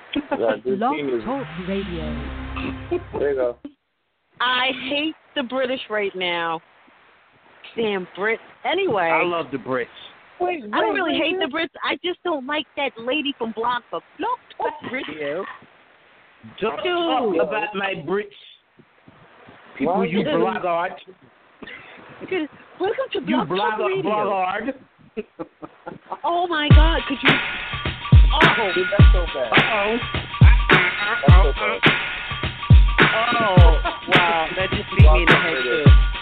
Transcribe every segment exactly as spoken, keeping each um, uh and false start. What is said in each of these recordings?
Yeah, good Blog team is. Talk Radio. There you go. I hate the British right now. Damn Brits. Anyway. I love the Brits. Wait, I don't wait, really wait, hate wait. the Brits. I just don't like that lady from Blog Talk. Blog Talk Radio. Talk Dude. about my Brits. People, Why you is it- blackguard. Good. Welcome to You Blog Talk black- Radio. blackguard. Oh my God! Could you? Oh. Dude, that's so bad. Uh-oh. That's so bad. Oh. Wow. That just beat me in the head too.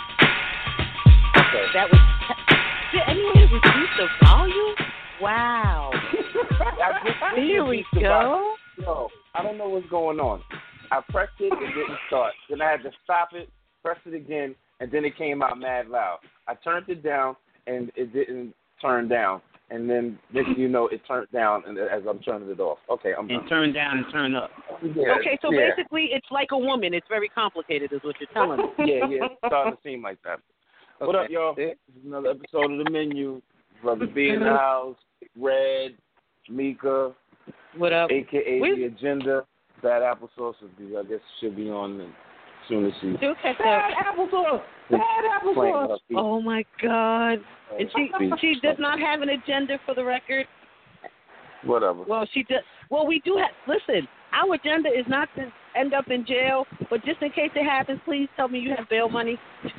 Okay. That was. Did anyone reduce the volume? Wow. I just Here we reduced the go. volume. Yo, I don't know what's going on. I pressed it, it didn't start. Then I had to stop it, press it again, and then it came out mad loud. I turned it down, and it didn't turn down. And then, next thing you know, it turned down and as I'm turning it off. Okay, I'm done. And turn down and turn up. Yeah, Okay, so yeah. basically, it's like a woman. It's very complicated, is what you're telling me. Yeah, yeah, it's starting to seem like that. What up, Okay. y'all? This is another episode of The Menu. Brother B in the house, Red, Mika, What up? a k a. We- The Agenda. Bad Applesauce, I guess, should be on as soon as she Do catch Bad up. applesauce. Bad playing applesauce. her feet. Oh my God! And she Feet. she does not have an agenda for the record. Whatever. Well, she does. Well, we do have. Listen, our agenda is not to end up in jail, but just in case it happens, please tell me you have bail money.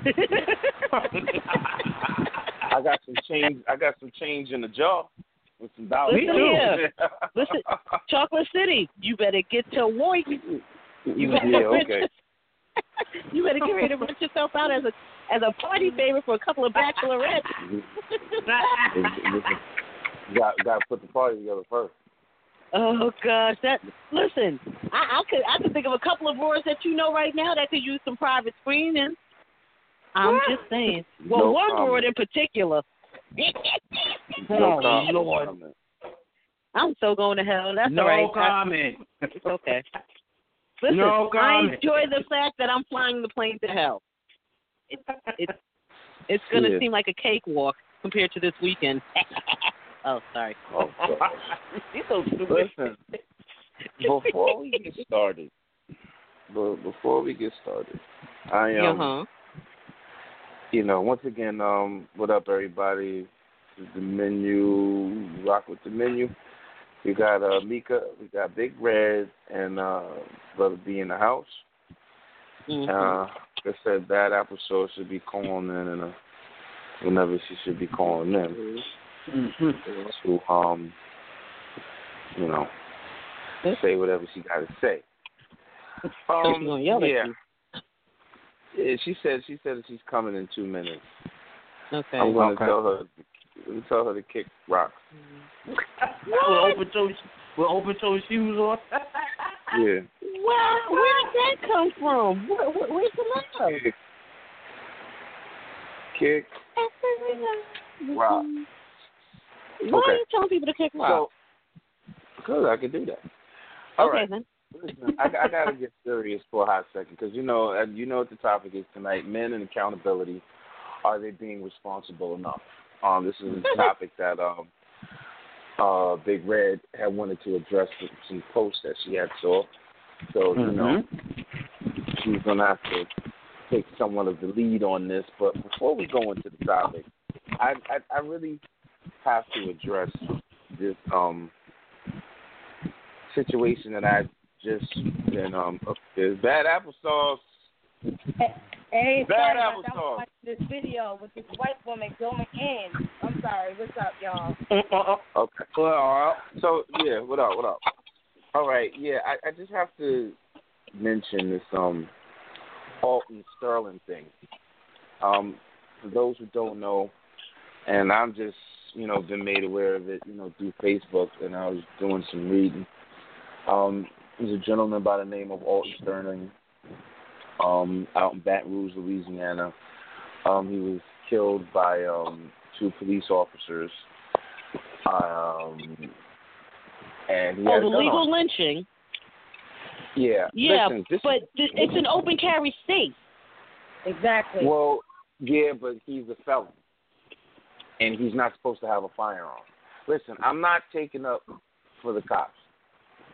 I got some change. I got some change in the jar with some dollars. Listen here. Listen, Chocolate City, you better get to work. You better Yeah, rent okay. You better get ready to rent yourself out as a as a party favor for a couple of bachelorettes. got got to put the party together first. Oh gosh, that listen, I, I could I could think of a couple of boards that you know right now that could use some private screening. I'm just saying. Well, No one comment. board in particular. No Oh, comment. Lord. I'm so going to hell. That's No all right. comment. I, it's okay. Listen, No I comment. enjoy the fact that I'm flying the plane to hell. It, it, it's going to Yeah. seem like a cakewalk compared to this weekend. Oh, sorry. Oh, God. You're so stupid. Listen, before we get started, be- before we get started, I um, Uh-huh. you know, once again, um, what up, everybody? This is The Menu. Rock with The Menu. We got uh, Mika, we got Big Red, and uh, Brother B in the house. Mm-hmm. Uh, like I said, Bad Applesauce should be calling in, and uh, whenever she should be calling in Mm-hmm. to, um, you know, say whatever she got to say. Um, She's gonna yell at yeah. you. Yeah, she said she said that she's coming in two minutes. Okay. I'm going to Okay. tell her. I'm gonna tell her to kick rocks. With open toe, with open toe shoes on. Yeah. Well, where did that come from? Where, where, where's the love? Kick. Kick rock. Why Okay. are you telling people to kick rock? So, because I could do that. All okay right. then. Listen, I, I gotta get serious for a hot second because you know, uh, you know what the topic is tonight: men and accountability. Are they being responsible enough? Um, this is a topic that um, uh, Big Red had wanted to address with some posts that she had saw. So you know, she's gonna have to take somewhat of the lead on this. But before we go into the topic, I I, I really have to address this um situation that I just been um up there's bad applesauce. Hey, Bad sorry about that. I applesauce. was watching this video with this white woman going in. I'm sorry. What's up, y'all? Okay. Well, so yeah, what up, what up? All right, yeah, I, I just have to mention this um Alton Sterling thing. Um, for those who don't know, and I'm just, you know, been made aware of it, you know, through Facebook, and I was doing some reading. Um, there's a gentleman by the name of Alton Sterling, um, out in Baton Rouge, Louisiana. Um, he was killed by um, two police officers. Um, and he Oh, had the a gun legal on. lynching. Yeah. Yeah, Listen, this but th- it's an open carry state. Exactly. Well, yeah, but he's a felon, and he's not supposed to have a firearm. Listen, I'm not taking up for the cops.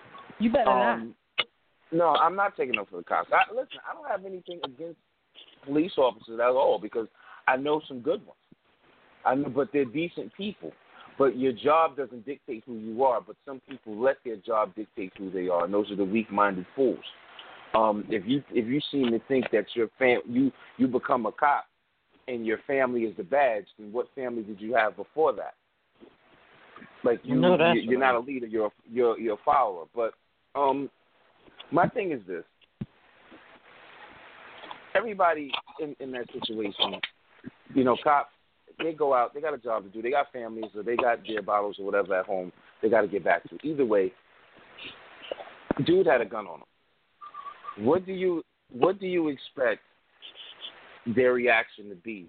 You better um, not. No, I'm not taking up for the cops. I, listen, I don't have anything against police officers at all because I know some good ones. I know, but they're decent people. But your job doesn't dictate who you are. But some people let their job dictate who they are, and those are the weak-minded fools. Um, if you if you seem to think that your fam you you become a cop and your family is the badge, then what family did you have before that? Like you, no, that's you you're right. not a leader. You're a, you're you're a follower. But um, my thing is this: everybody in, in that situation, you know, cops, they go out. They got a job to do. They got families, or they got beer bottles or whatever at home. They got to get back to. Either way, dude had a gun on him. What do you what do you expect their reaction to be?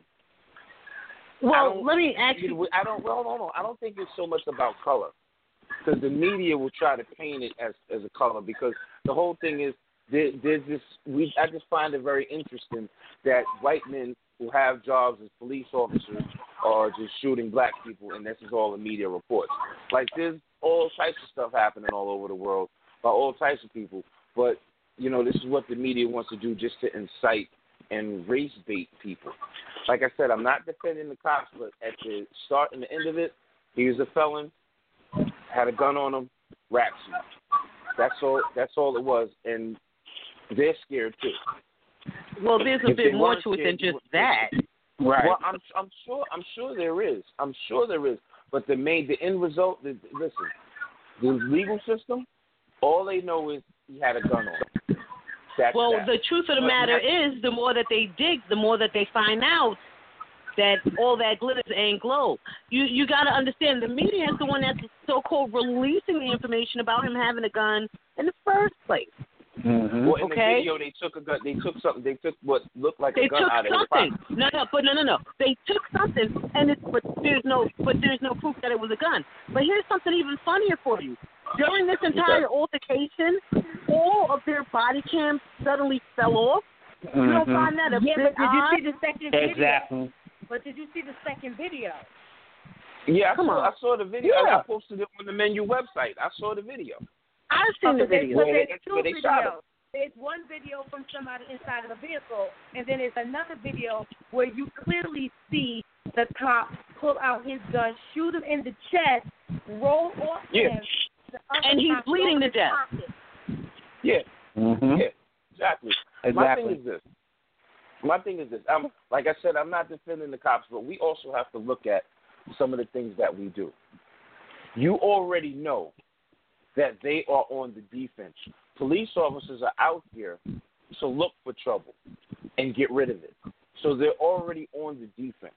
Well, let me ask you. I don't. Well, no, no. I don't think it's so much about color, because the media will try to paint it as as a color. Because the whole thing is, there, there's this. We I just find it very interesting that white men who have jobs as police officers are just shooting black people, and this is all the media reports. Like there's all types of stuff happening all over the world by all types of people, but you know, this is what the media wants to do just to incite and race bait people. Like I said, I'm not defending the cops, but at the start and the end of it, he was a felon, had a gun on him, rap sheet. That's all. That's all it was, and they're scared too. Well, there's a If bit they more weren't to it than scared, just that. Right. Well, I'm I'm sure I'm sure there is. I'm sure there is. But the main the end result. The, listen, the legal system. All they know is he had a gun on him. That's well, that. the truth of the But matter not, is, the more that they dig, the more that they find out that all that glitters ain't gold. You you got to understand, the media is the one that's so-called releasing the information about him having a gun in the first place. Mm-hmm. Well, in okay. the video, they took a gun. They took something. They took what looked like they a gun took out of something. his pocket. No, no, but no, no, no. They took something, and it's but there's no but there's no proof that it was a gun. But here's something even funnier for you. During this entire okay. altercation, all of their body cams suddenly fell off. Mm-hmm. You don't find that a yeah, bit but did odd? you see the second video? Exactly. But did you see the second video? Yeah, I Come saw, on. I saw the video. Yeah. I posted it on the menu website. I saw the video. I've seen the video. But Where there's they, two where they shot him. videos. There's one video from somebody inside of the vehicle, and then there's another video where you clearly see the cop pull out his gun, shoot him in the chest, roll off Yeah. him, and he's bleeding to death. Yeah. Mm-hmm. Yeah. Exactly. Exactly. My thing is this. My thing is this. I'm, like I said, I'm not defending the cops, but we also have to look at some of the things that we do. You already know that they are on the defense. Police officers are out here to look for trouble and get rid of it. So they're already on the defense.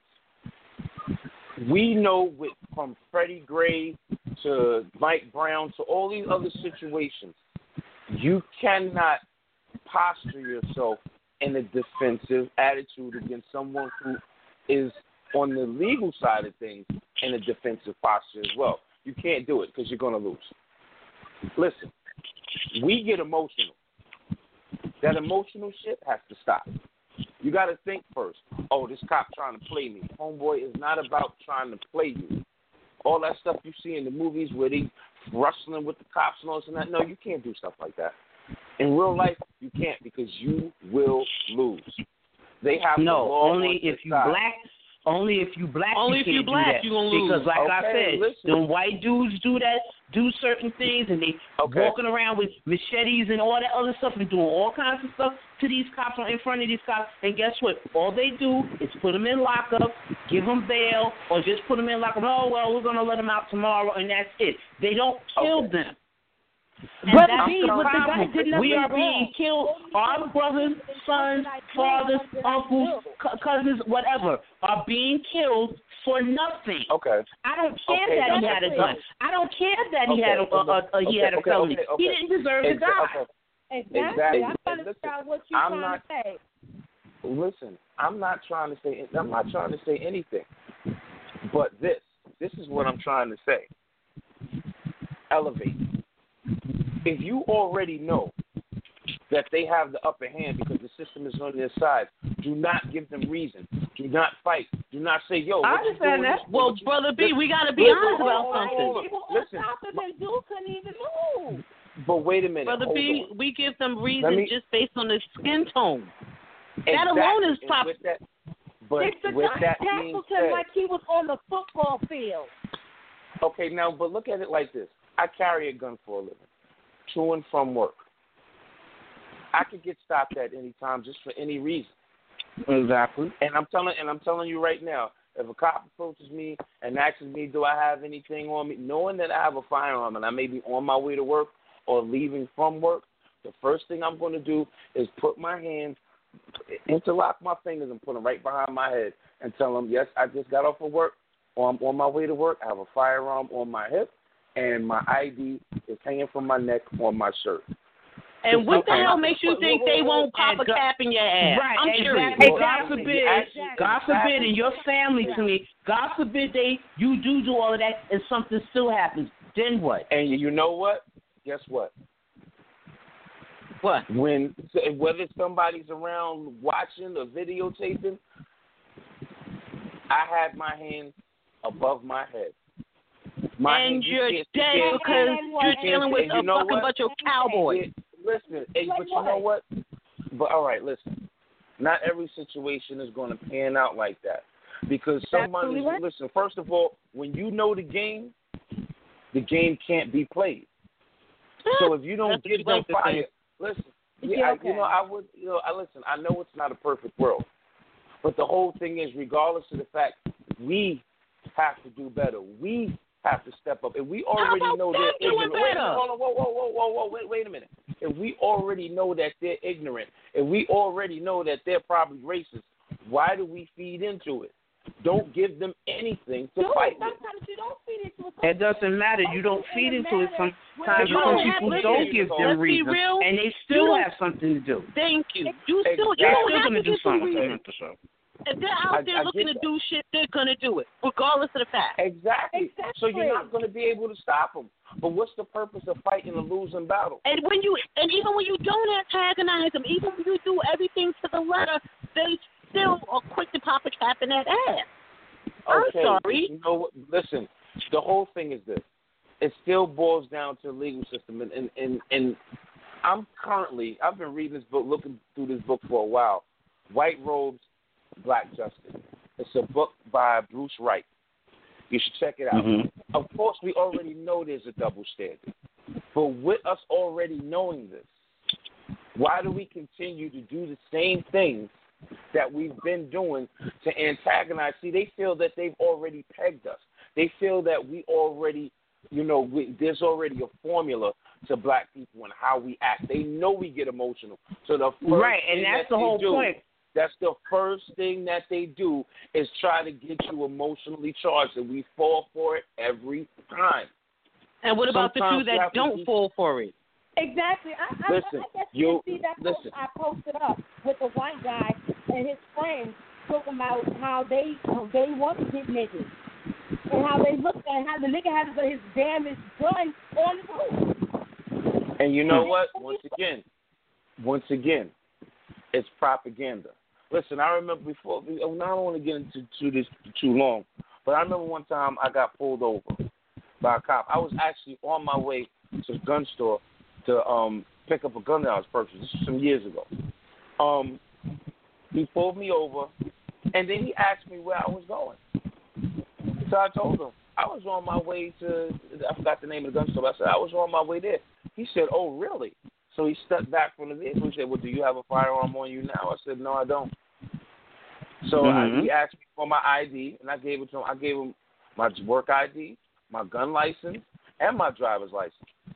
We know with, from Freddie Gray to Mike Brown to all these other situations, you cannot posture yourself in a defensive attitude against someone who is on the legal side of things in a defensive posture as well. You can't do it because you're going to lose. Listen, we get emotional. That emotional shit has to stop. You got to think first. Oh, this cop trying to play me. Homeboy, is not about trying to play you. All that stuff you see in the movies where they wrestling with the cops and all this and that. No, you can't do stuff like that. In real life, you can't because you will lose. They have no the law only on if you side. black. Only if you black, Only you if can't you black, do that. you gonna lose. Because like okay, I said, listen. them white dudes do that, do certain things, and they Okay. walking around with machetes and all that other stuff and doing all kinds of stuff to these cops or in front of these cops. And guess what? All they do is put them in lockup, give them bail, or just put them in lockup. Oh well, we're gonna let them out tomorrow, and that's it. They don't kill Okay. them. And But that's see, the what the guy problem. did not We are do. being killed. Our brothers, sons, fathers, uncles, c- cousins, whatever, are being killed for nothing. Okay. I don't care Okay, that he that's had a okay. gun. I don't care that he Okay, had a, a, a, a he okay, had a okay, felony. okay, okay. He didn't deserve to Exa- die. okay. Exactly. Exactly. I'm trying to Listen, figure out what you're I'm trying not- to say. Listen, I'm not trying to say I'm not trying to say anything. But this, this is what I'm trying to say. Elevate. If you already know that they have the upper hand because the system is on their side, do not give them reason. Do not fight. Do not say, yo, what I you understand doing? that. Well, What you- Brother B, listen, we got to be listen, honest hold on, about hold on, something. hold on. People on Listen, top of them, dude couldn't even move. But wait a minute, Brother B, on. we give them reason me, just based on their skin tone. Exactly. That alone is and pop. with that, but If the with guy that being tackled said, him like he was on the football field. okay, now, but look at it like this. I carry a gun for a living, to and from work. I could get stopped at any time just for any reason. Exactly. And I'm telling and I'm telling you right now, if a cop approaches me and asks me, do I have anything on me, knowing that I have a firearm and I may be on my way to work or leaving from work, the first thing I'm going to do is put my hands, interlock my fingers and put them right behind my head and tell them, yes, I just got off of work or I'm on my way to work. I have a firearm on my hip and my I D is hanging from my neck on my shirt. And what the Okay. hell makes you think they won't pop a cap in your ass? Right, I'm curious. exactly. Well, God forbid, exactly. God forbid, in your family to me, God forbid they you do do all of that and something still happens. Then what? And you know what? Guess what? What? When whether somebody's around watching or videotaping, I had my hands above my head. My and hands, you're you dead can't- because you're dealing with and a you know fucking what? bunch of cowboys. Listen, hey, but you know what? But all right, listen. Not every situation is going to pan out like that because somebody. Absolutely right. Listen, first of all, when you know the game, the game can't be played. So if you don't That's give what you them like to fire, say. listen. Yeah, Yeah, okay. I, you know, I would. You know, I listen. I know it's not a perfect world, but the whole thing is, regardless of the fact, we have to do better. We have to step up, and we already How about know them they're doing ignorant. Wait a better? minute, hold on, whoa, whoa, whoa, whoa, whoa, wait, wait a minute. If we already know that they're ignorant, if we already know that they're probably racist, why do we feed into it? Don't give them anything to Dude, fight with. sometimes you don't feed into it. It doesn't matter. You don't feed into it sometimes You because don't have- people listen, don't give let's them be reasons, real. and they You still don't- have something to do. Thank you. You still, you Exactly. They're don't still have going to to do give them something. reason. If they're out I- there I looking get to that. do shit, they're gonna do it, regardless of the fact. Exactly. So you're Exactly. not going to be able to stop them. But what's the purpose of fighting a losing battle? And when you, and even when you don't antagonize them, even when you do everything to the letter, they still are quick to pop a cap in that ass. I'm Okay, sorry. You know what? Listen, the whole thing is this. It still boils down to the legal system. And, and, and, and I'm currently, I've been reading this book, looking through this book for a while, White Robes, Black Justice. It's a book by Bruce Wright. You should check it out. Mhm. Of course, we already know there's a double standard. But with us already knowing this, why do we continue to do the same things that we've been doing to antagonize? See, they feel that they've already pegged us. They feel that we already, you know, we, there's already a formula to black people and how we act. They know we get emotional. So the first Right, and thing that's that the they whole do, point. That's the first thing that they do is try to get you emotionally charged, and we fall for it every time. And what about Sometimes the you two have that to don't be- fall for it? Exactly. I, I, Listen, I guess you- you see that listen. post I posted up with the white guy and his friends talking about how they how they want to get niggas and how they look and how the nigga has his damaged gun on the roof. And you know what? Once again, once again, it's propaganda. Listen, I remember before. I don't want to get into to this too long, but I remember one time I got pulled over by a cop. I was actually on my way to the gun store to um, pick up a gun that I was purchasing. This was some years ago. Um, he pulled me over, and then he asked me where I was going. So I told him I was on my way to. I forgot the name of the gun store. But I said I was on my way there. He said, "Oh, really?" So he stepped back from the vehicle and said, "Well, do you have a firearm on you now?" I said, "No, I don't." So Mm-hmm. I, he asked me for my I D, and I gave it to him. I gave him my work I D, my gun license, and my driver's license.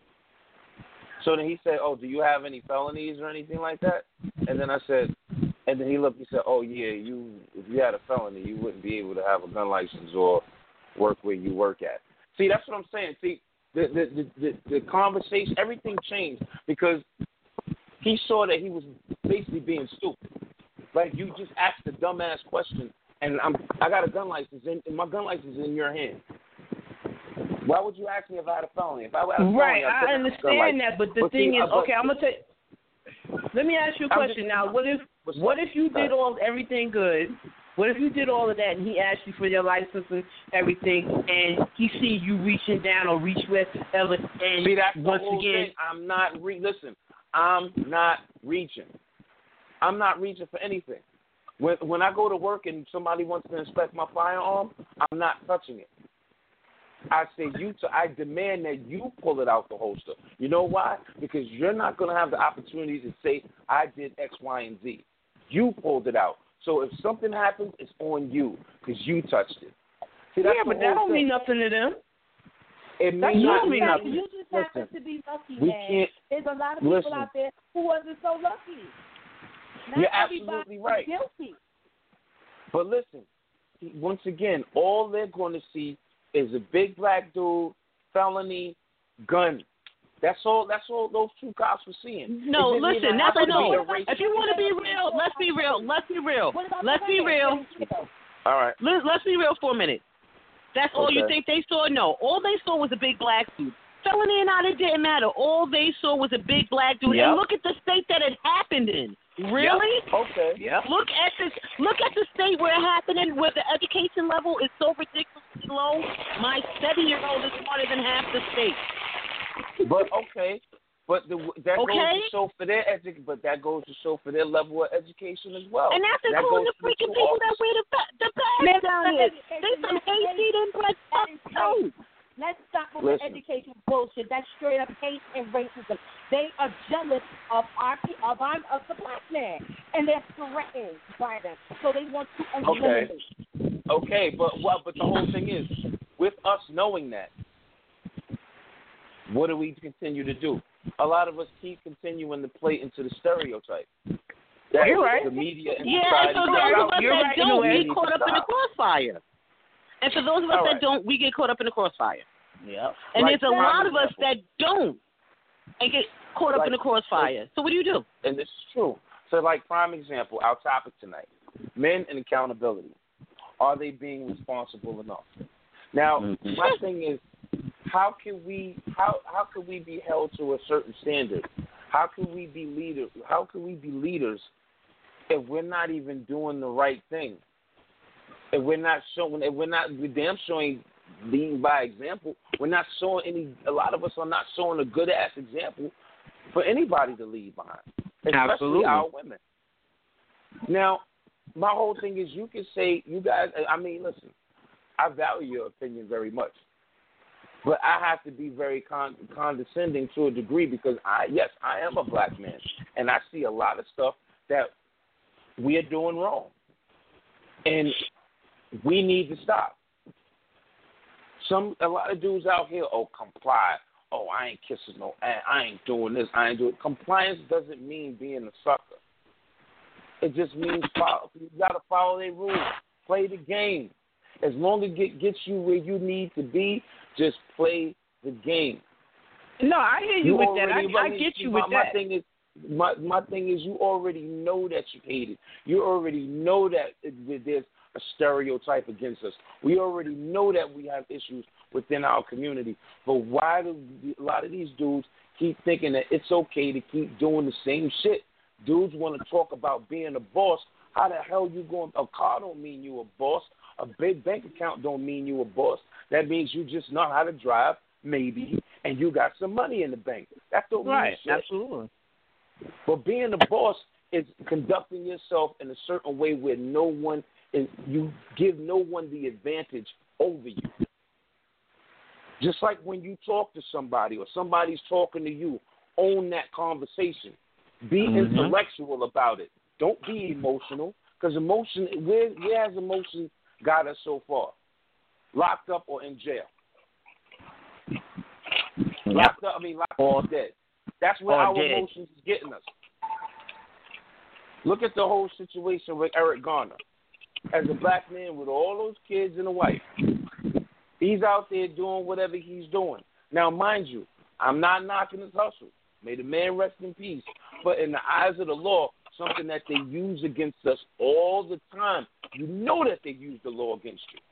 So then he said, "Oh, do you have any felonies or anything like that?" And then I said, and then he looked. He said, "Oh, yeah, you. If you had a felony, you wouldn't be able to have a gun license or work where you work at." See, that's what I'm saying. See, the the the, the, the conversation, everything changed because he saw that he was basically being stupid. Like you just asked a dumbass question, and I'm I got a gun license, and my gun license is in your hand. Why would you ask me if I had a felony? If I had a felony, Right, I'd put I a gun understand license. that, but the But thing see, is, uh, but- okay, I'm gonna tell. Let me ask you a I'm question just- now. What if What's what up? if you did all everything good, What if you did all of that and he asked you for your license and everything, and he see you reaching down or reach wherever, and See, that's once the whole again, thing. I'm not re- listen. I'm not reaching. I'm not reaching for anything. When when I go to work and somebody wants to inspect my firearm, I'm not touching it. I say you. To, I demand that you pull it out the holster. You know why? Because you're not going to have the opportunity to say I did X, Y, and Z. You pulled it out. So if something happens, it's on you because you touched it. See, that's yeah, but that don't thing. mean nothing to them. It That's may not you mean just, nothing. you just Listen, happen to be lucky, we man. can't, There's a lot of people listen, out there who wasn't so lucky. Not you're everybody absolutely right. is guilty. But listen, once again, all they're going to see is a big black dude, felony, gun. That's all. That's all those two cops were seeing. No, listen, that's a no. If you want to be real, let's be real. Let's be real. Let's be real. All right. Let, let's be real for a minute. That's all Okay. you think they saw? No. All they saw was a big black dude. Felony or not, it didn't matter. All they saw was a big black dude. Yep. And look at the state that it happened in. Really? Yep. Okay. Yep. Look at this. Look at the state where it happened in, where the education level is so ridiculously low. My seven-year-old is smarter than half the state. But okay. But the, that Okay. goes to show for their edu- But that goes to show for their level of education as well. And that's That including goes the to freaking two people that officers. wear the ba- the bags Let's down stop here. education. They some Let's hate seed and blood fuck too. Let's stop with Listen. the education bullshit. That's straight up hate and racism. They are jealous of our pe- of our of the black man, and they're threatened by them. So they want to eliminate. Okay, but what? But the whole thing is, with us knowing that, what do we continue to do? A lot of us keep continuing to play into the stereotype. That You're right. The media and Yeah, and society for goes those out of us and You're that right in a don't, way. we get caught up in the Stop. crossfire. And for those of us All that right. don't, we get caught up in the crossfire. Yep. And Like, there's a prime lot of us example. that don't and get caught up Like- in the crossfire. So what do you do? And this is true. So, like, prime example, our topic tonight, men and accountability. Are they being responsible enough? Now, Mhm. my thing is, how can we how how can we be held to a certain standard? How can we be leaders? How can we be leaders if we're not even doing the right thing? If we're not showing, if we're not, we're damn showing leading by example. We're not showing any. A lot of us are not showing a good ass example for anybody to lead behind, especially Absolutely. our women. Now, my whole thing is, you can say, you guys. I mean, listen, I value your opinion very much, but I have to be very con- condescending to a degree because I, yes, I am a black man, and I see a lot of stuff that we are doing wrong, and we need to stop. Some a lot of dudes out here, oh, comply. Oh, I ain't kissing no ass. I ain't doing this. I ain't doing. Compliance doesn't mean being a sucker. It just means follow, you got to follow their rules. Play the game. As long as it gets you where you need to be, just play the game. No, I hear you, You with that. already- I, I get you my, with my that. Thing is, my my thing is, you already know that you hate it. You already know that it, there's a stereotype against us. We already know that we have issues within our community. But why do a lot of these dudes keep thinking that it's okay to keep doing the same shit? Dudes want to talk about being a boss. How the hell you going? A car don't mean you a boss. A big bank account don't mean you a boss. That means you just know how to drive, maybe, and you got some money in the bank. That don't mean Right, shit. absolutely. But being a boss is conducting yourself in a certain way where no one is, you give no one the advantage over you. Just like when you talk to somebody or somebody's talking to you, own that conversation. Be Mm-hmm. intellectual about it. Don't be emotional, because emotion, where, where has emotion got us so far? Locked up or in jail? Locked up, I mean, locked Or- up or dead. That's where or our dead. emotions is getting us. Look at the whole situation with Eric Garner. As a black man with all those kids and a wife, he's out there doing whatever he's doing. Now, mind you, I'm not knocking his hustle. May the man rest in peace. But in the eyes of the law, something that they use against us all the time, you know that they use the law against you.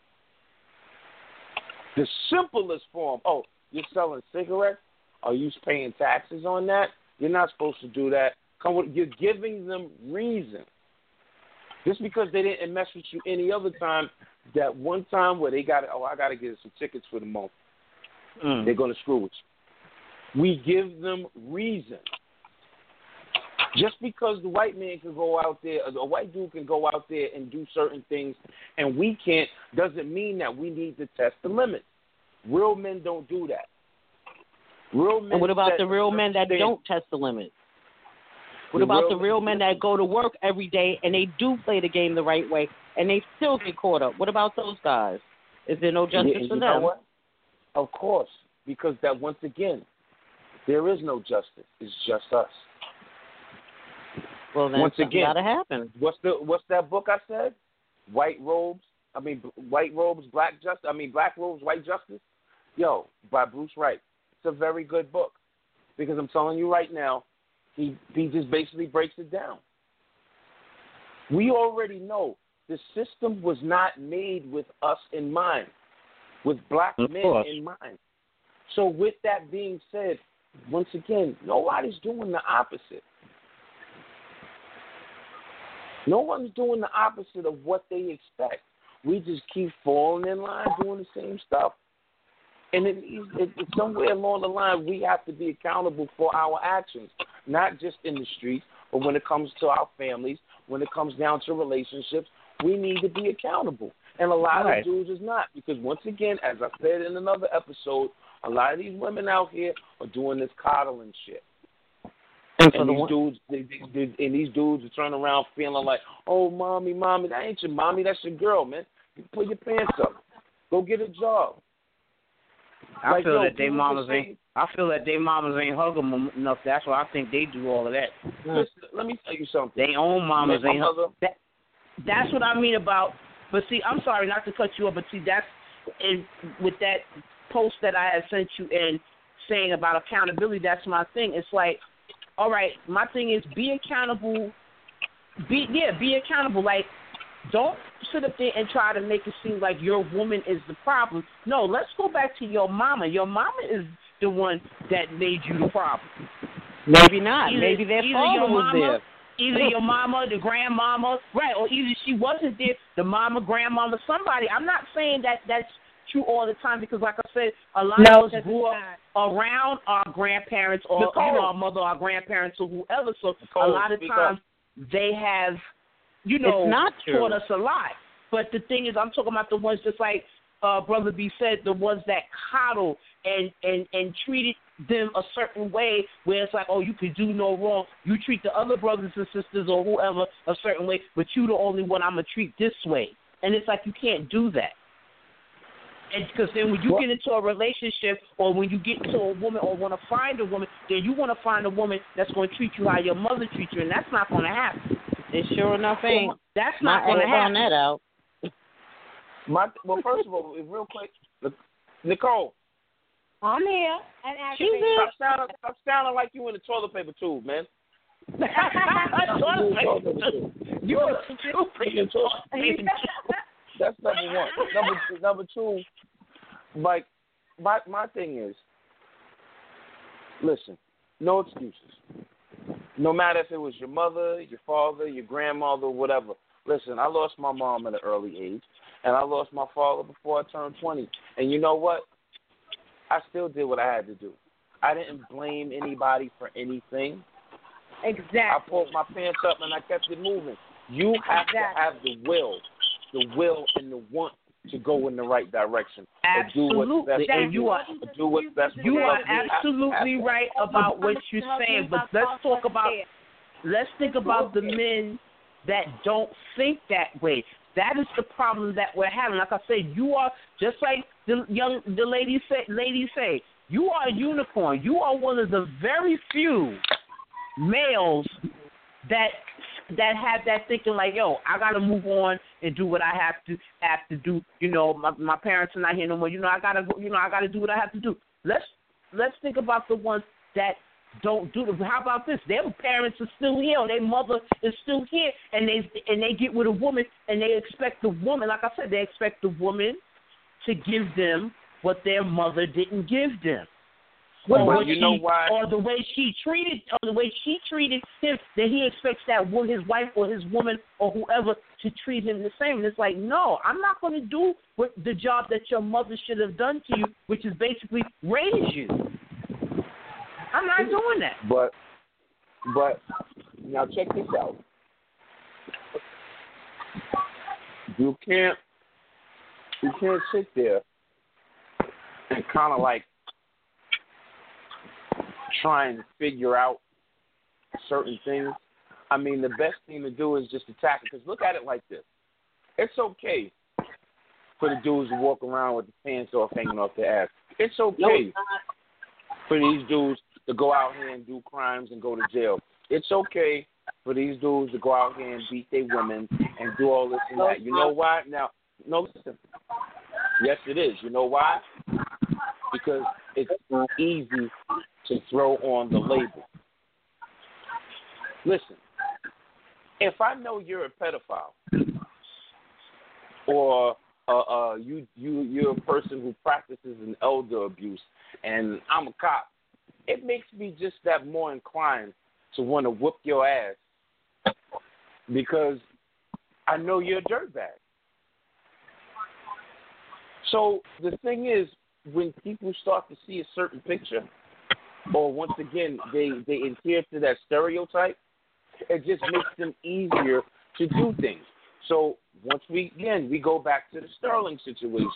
The simplest form, oh, you're selling cigarettes? Are you paying taxes on that? You're not supposed to do that. Come with, you're giving them reason. Just because they didn't mess with you any other time, that one time where they got, oh, I got to get some tickets for the month, mm. they're going to screw with you. We give them reason. Just because the white man can go out there, or the white dude can go out there and do certain things, and we can't, doesn't mean that we need to test the limits. Real men don't do that. Real men. And what about the real men that don't test the limits? What about the real men that go to work every day and they do play the game the right way and they still get caught up? What about those guys? Is there no justice yeah, for you them? Know what? Of course, because that once again, there is no justice. It's just us. Well, then once again, gotta happen. What's the what's that book I said? White robes. I mean, white robes, black justice. I mean, black robes, white justice. Yo, by Bruce Wright. It's a very good book because I'm telling you right now. He he just basically breaks it down. We already know the system was not made with us in mind, with black of men course. in mind. So with that being said, once again, nobody's doing the opposite. No one's doing the opposite of what they expect. We just keep falling in line doing the same stuff. And it, it, it, somewhere along the line, we have to be accountable for our actions, not just in the streets, but when it comes to our families, when it comes down to relationships, we need to be accountable. And a lot right. of dudes is not, because once again, as I said in another episode, a lot of these women out here are doing this coddling shit. And, and these dudes, they, they, they, and these dudes are turning around feeling like, oh, mommy, mommy, that ain't your mommy, that's your girl, man. You put your pants up, go get a job. I like, feel yo, that they mamas ain't. I feel that they mamas ain't hugging them enough. That's why I think they do all of that. Listen, let me tell you something. They own mamas like ain't. Hug- that, that's what I mean about. But see, I'm sorry not to cut you off, but see, that's in, with that post that I had sent you and saying about accountability. That's my thing. It's like, all right, my thing is be accountable. Be yeah, be accountable. Like, don't sit up there and try to make it seem like your woman is the problem. No, let's go back to your mama. Your mama is the one that made you the problem. Maybe not. Either, Maybe their either father your was mama, there. Either your mama, the grandmama, right, or either she wasn't there, the mama, grandmama, somebody. I'm not saying that that's true all the time because, like I said, a lot no, of us grew up around our grandparents or you know, our mother, our grandparents, or whoever. So Nicole, a lot of times up. they have, you know, it's not true. taught us a lot. But the thing is, I'm talking about the ones just like uh, Brother B said, the ones that coddle and, and, and treated them a certain way where it's like, oh, you could do no wrong. You treat the other brothers and sisters or whoever a certain way, but you the only one I'm going to treat this way. And it's like you can't do that. And because then when you get into a relationship or when you get into a woman or want to find a woman, then you want to find a woman that's going to treat you how your mother treats you, and that's not going to happen. It sure enough ain't. That's not going to happen. That out. My, well, first of all, real quick, Nicole. I'm here. And She's here. Stop sounding, stop sounding like you in the toilet paper tube, man. You are stupid. That's number one. Number two, number two, like my my thing is, listen, no excuses. No matter if it was your mother, your father, your grandmother, whatever. Listen, I lost my mom at an early age, and I lost my father before I turned twenty. And you know what? I still did what I had to do. I didn't blame anybody for anything. Exactly. I pulled my pants up and I kept it moving. You have exactly. to have the will, the will and the want to go in the right direction. Absolutely. Do what's best and you are, do what's best you for are you. absolutely right about what you're saying, but let's talk about, let's think about the men that don't think that way. That is the problem that we're having. Like I said, you are, just like the young, the ladies say, ladies say, you are a unicorn. You are one of the very few males that that have that thinking like, yo, I gotta move on and do what I have to have to do. You know, my my parents are not here no more. You know, I gotta go. You know, I gotta do what I have to do. Let's let's think about the ones that don't do it. How about this? Their parents are still here, or their mother is still here, and they and they get with a woman, and they expect the woman. Like I said, they expect the woman to give them what their mother didn't give them. or but what you she, know why? or the way she treated, or the way she treated him, that he expects that wo- his wife or his woman or whoever to treat him the same. And it's like, no, I'm not going to do what the job that your mother should have done to you, which is basically raise you. I'm not doing that. But, but now check this out. You can't, you can't sit there and kind of like try and figure out certain things. I mean, the best thing to do is just attack it. Because look at it like this. It's okay for the dudes to walk around with the pants off hanging off their ass. It's okay No, for these dudes to go out here and do crimes and go to jail. It's okay for these dudes to go out here and beat their women and do all this and that. You know why? Now, no, listen. Yes, it is. You know why? Because it's easy to throw on the label. Listen, if I know you're a pedophile or uh, uh, you you you're a person who practices an elder abuse, and I'm a cop, it makes me just that more inclined to want to whoop your ass because I know you're a dirtbag. So the thing is, when people start to see a certain picture, or once again they they adhere to that stereotype, it just makes them easier to do things. So once we again we go back to the Sterling situation.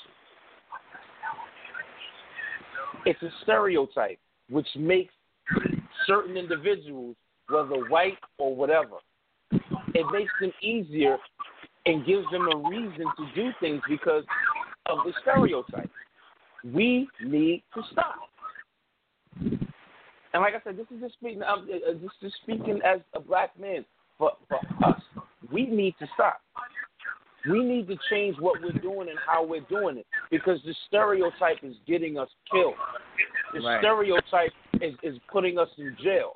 It's a stereotype which makes certain individuals, whether white or whatever, it makes them easier and gives them a reason to do things because of the stereotype. We need to stop. And like I said, this is just speaking. Um, uh, this is speaking as a black man for for us. We need to stop. We need to change what we're doing and how we're doing it because the stereotype is getting us killed. The Right. stereotype is, is putting us in jail.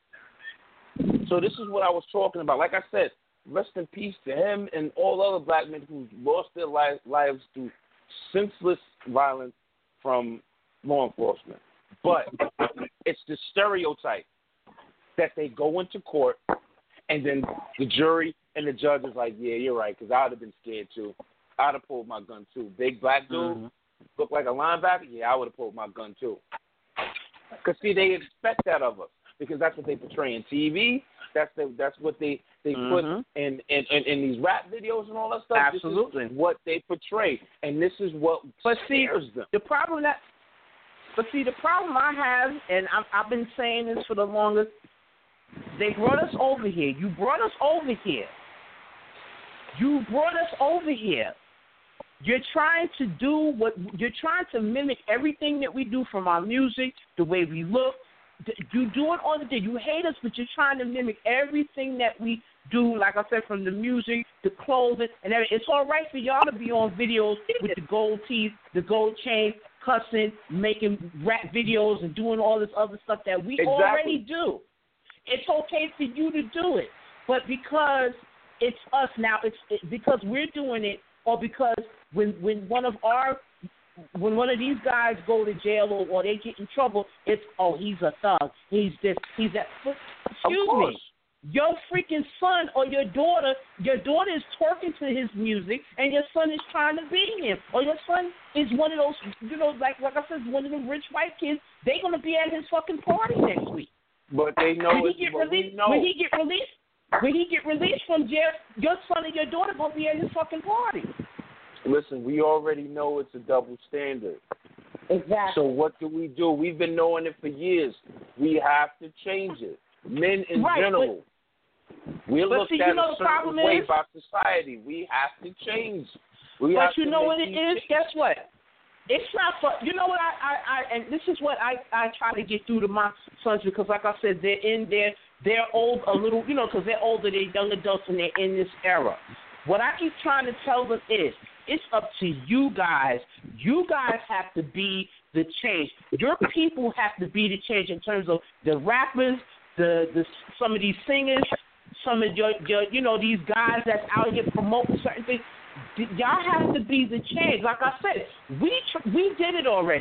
So this is what I was talking about. Like I said, rest in peace to him and all other black men who lost their li- lives through senseless violence from law enforcement. But it's the stereotype that they go into court and then the jury and the judge is like, yeah, you're right, because I would have been scared too. I would have pulled my gun too. Big black dude, Mm-hmm. look like a linebacker, yeah, I would have pulled my gun too. Because, see, they expect that of us because that's what they portray in T V. That's the, that's what they, they Mm-hmm. put in, in, in, in these rap videos and all that stuff. Absolutely. This is what they portray, and this is what But see, scares them. the problem that, but see, the problem I have, and I've, I've been saying this for the longest, they brought us over here. You brought us over here. You brought us over here. You're trying to do what, you're trying to mimic everything that we do from our music, the way we look. You do it all the day. You hate us, but you're trying to mimic everything that we do, like I said, from the music, the clothing, and everything. It's all right for y'all to be on videos with the gold teeth, the gold chain, cussing, making rap videos, and doing all this other stuff that we Exactly. already do. It's okay for you to do it, but because it's us now, it's it, because we're doing it, or because when when one of our when one of these guys go to jail or, or they get in trouble, it's, oh, he's a thug, he's this, he's that. But, excuse me, your freaking son or your daughter, your daughter is twerking to his music, and your son is trying to beat him, or your son is one of those, you know, like like I said, one of them rich white kids. They're gonna be at his fucking party next week. But they know When it's he get what released, we know. when he get released, when he get released from jail, your son and your daughter gonna be at his fucking party. Listen, we already know it's a double standard. Exactly. So what do we do? We've been knowing it for years. We have to change it. Men in Right, general. We're but looked see, at you know a the certain problem way is- by society. We have to change. We But have you to know make what it these is? changes. Guess what? It's not for, you know what, I, I, I and this is what I, I try to get through to my sons because, like I said, they're in there, they're old, a little, you know, because they're older, they're young adults, and they're in this era. What I keep trying to tell them is, it's up to you guys. You guys have to be the change. Your people have to be the change in terms of the rappers, the, the some of these singers, some of your, your you know, these guys that's out here promoting certain things. Y'all have to be the change. Like I said, we tr- we did it already.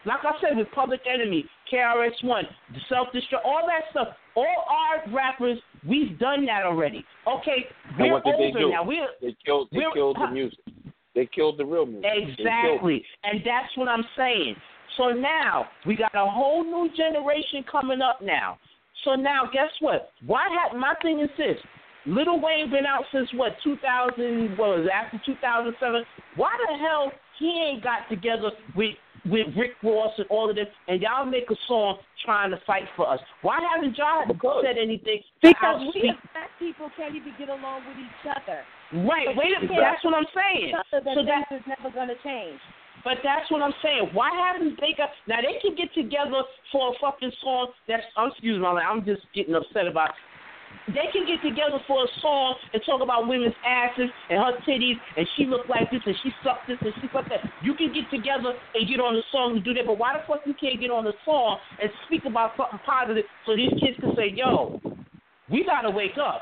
Like I said, with Public Enemy, K R S One, the Self-Destruct, all that stuff, all our rappers, we've done that already. Okay, we're and what did older they do? now. We're, they killed, they we're, killed the music. They killed the real music. Exactly, and that's what I'm saying. So now, we got a whole new generation coming up now. So now, guess what? Why have, my thing is this. Lil Wayne been out since, what, two thousand, what was it, after two thousand seven? Why the hell he ain't got together with with Rick Ross and all of this, and y'all make a song trying to fight for us? Why haven't y'all because. said anything? Because we as black people can't even get along with each other. Right, wait a minute, that's what I'm saying. So that is never going to change. But that's what I'm saying. Why haven't they got? Now they can get together for a fucking song. That's I'm excuse me, I'm just getting upset about. They can get together for a song and talk about women's asses and her titties, and she look like this and she sucked this and she sucked that. You can get together and get on the song and do that, but why the fuck you can't get on the song and speak about something positive so these kids can say, yo, we gotta wake up.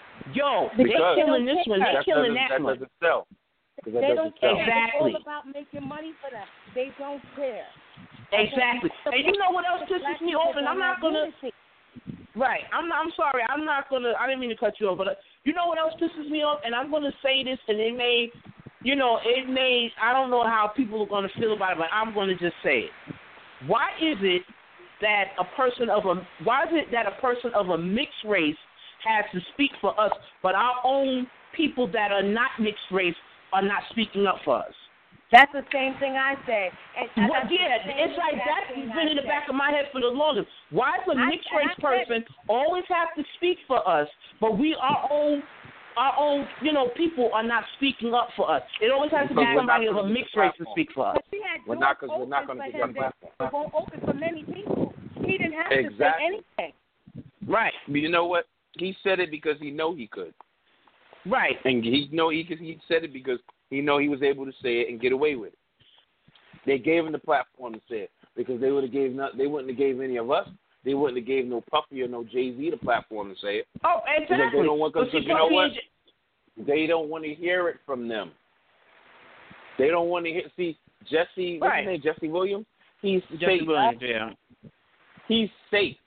Yo, they killing this one, they killing that, that one. That doesn't sell. That they don't care. Exactly. It's all about making money for them. They don't care. Exactly. And you know what else pisses me off? And I'm not gonna. Right. I'm not, I'm sorry. I'm not gonna. I didn't mean to cut you off, but uh, you know what else pisses me off? And I'm gonna say this, and it may, you know, it may. I don't know how people are gonna feel about it, but I'm gonna just say it. Why is it that a person of a why is it that a person of a mixed race has to speak for us, but our own people that are not mixed race are not speaking up for us? That's the same thing I say. And well, yeah, it's like that's been in the back of my head for the longest. Why does a mixed race person always have to speak for us, but we, our own, our own, you know, people are not speaking up for us? It always has to be somebody of a mixed race to speak for us. We're not, because we're not going to get on the platform. It won't open for many people. He didn't have exactly. to say anything. Right. But you know what? He said it because he know he could. Right. And he know he he said it because he know he was able to say it and get away with it. They gave him the platform to say it because they would have gave not, they wouldn't have gave any of us. They wouldn't have gave no Puffy or no Jay-Z the platform to say it. Oh, exactly. Because they don't want because you know what? J- they don't want to hear it from them. They don't want to hear. See, Jesse, what's right. his name? Jesse Williams. He's Jesse safe. Williams, yeah. He's safe.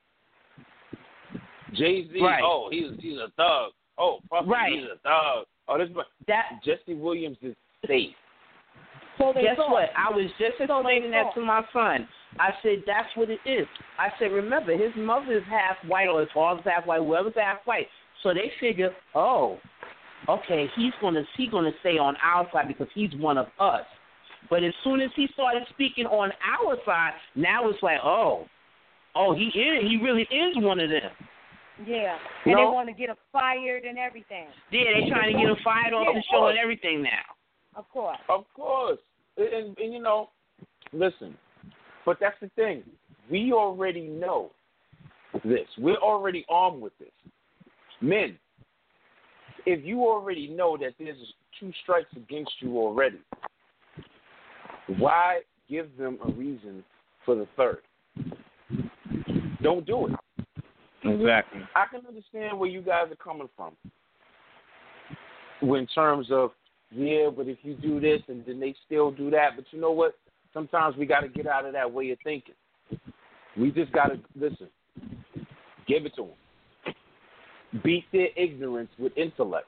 Jay-Z, right. oh, he's he's a thug. Oh, Puffy, right. he's a thug. Oh, this that Jesse Williams is safe. So they Guess thought. what? I was just explaining that to my son. I said, that's what it is. I said, remember, his mother is half white or his father's half white, whoever's half white. So they figure, oh, okay, he's gonna he's gonna stay on our side because he's one of us. But as soon as he started speaking on our side, now it's like, oh, oh, he is, he really is one of them. Yeah, and no. they want to get him fired and everything. Yeah, they're trying to get him fired off the show and everything now. Of course. Of course. And, and, and, you know, listen, but that's the thing. We already know this. We're already armed with this. Men, if you already know that there's two strikes against you already, why give them a reason for the third? Don't do it. Exactly. I can understand where you guys are coming from in terms of, yeah, but if you do this and then they still do that. But you know what? Sometimes we got to get out of that way of thinking. We just got to, listen, give it to them. Beat their ignorance with intellect.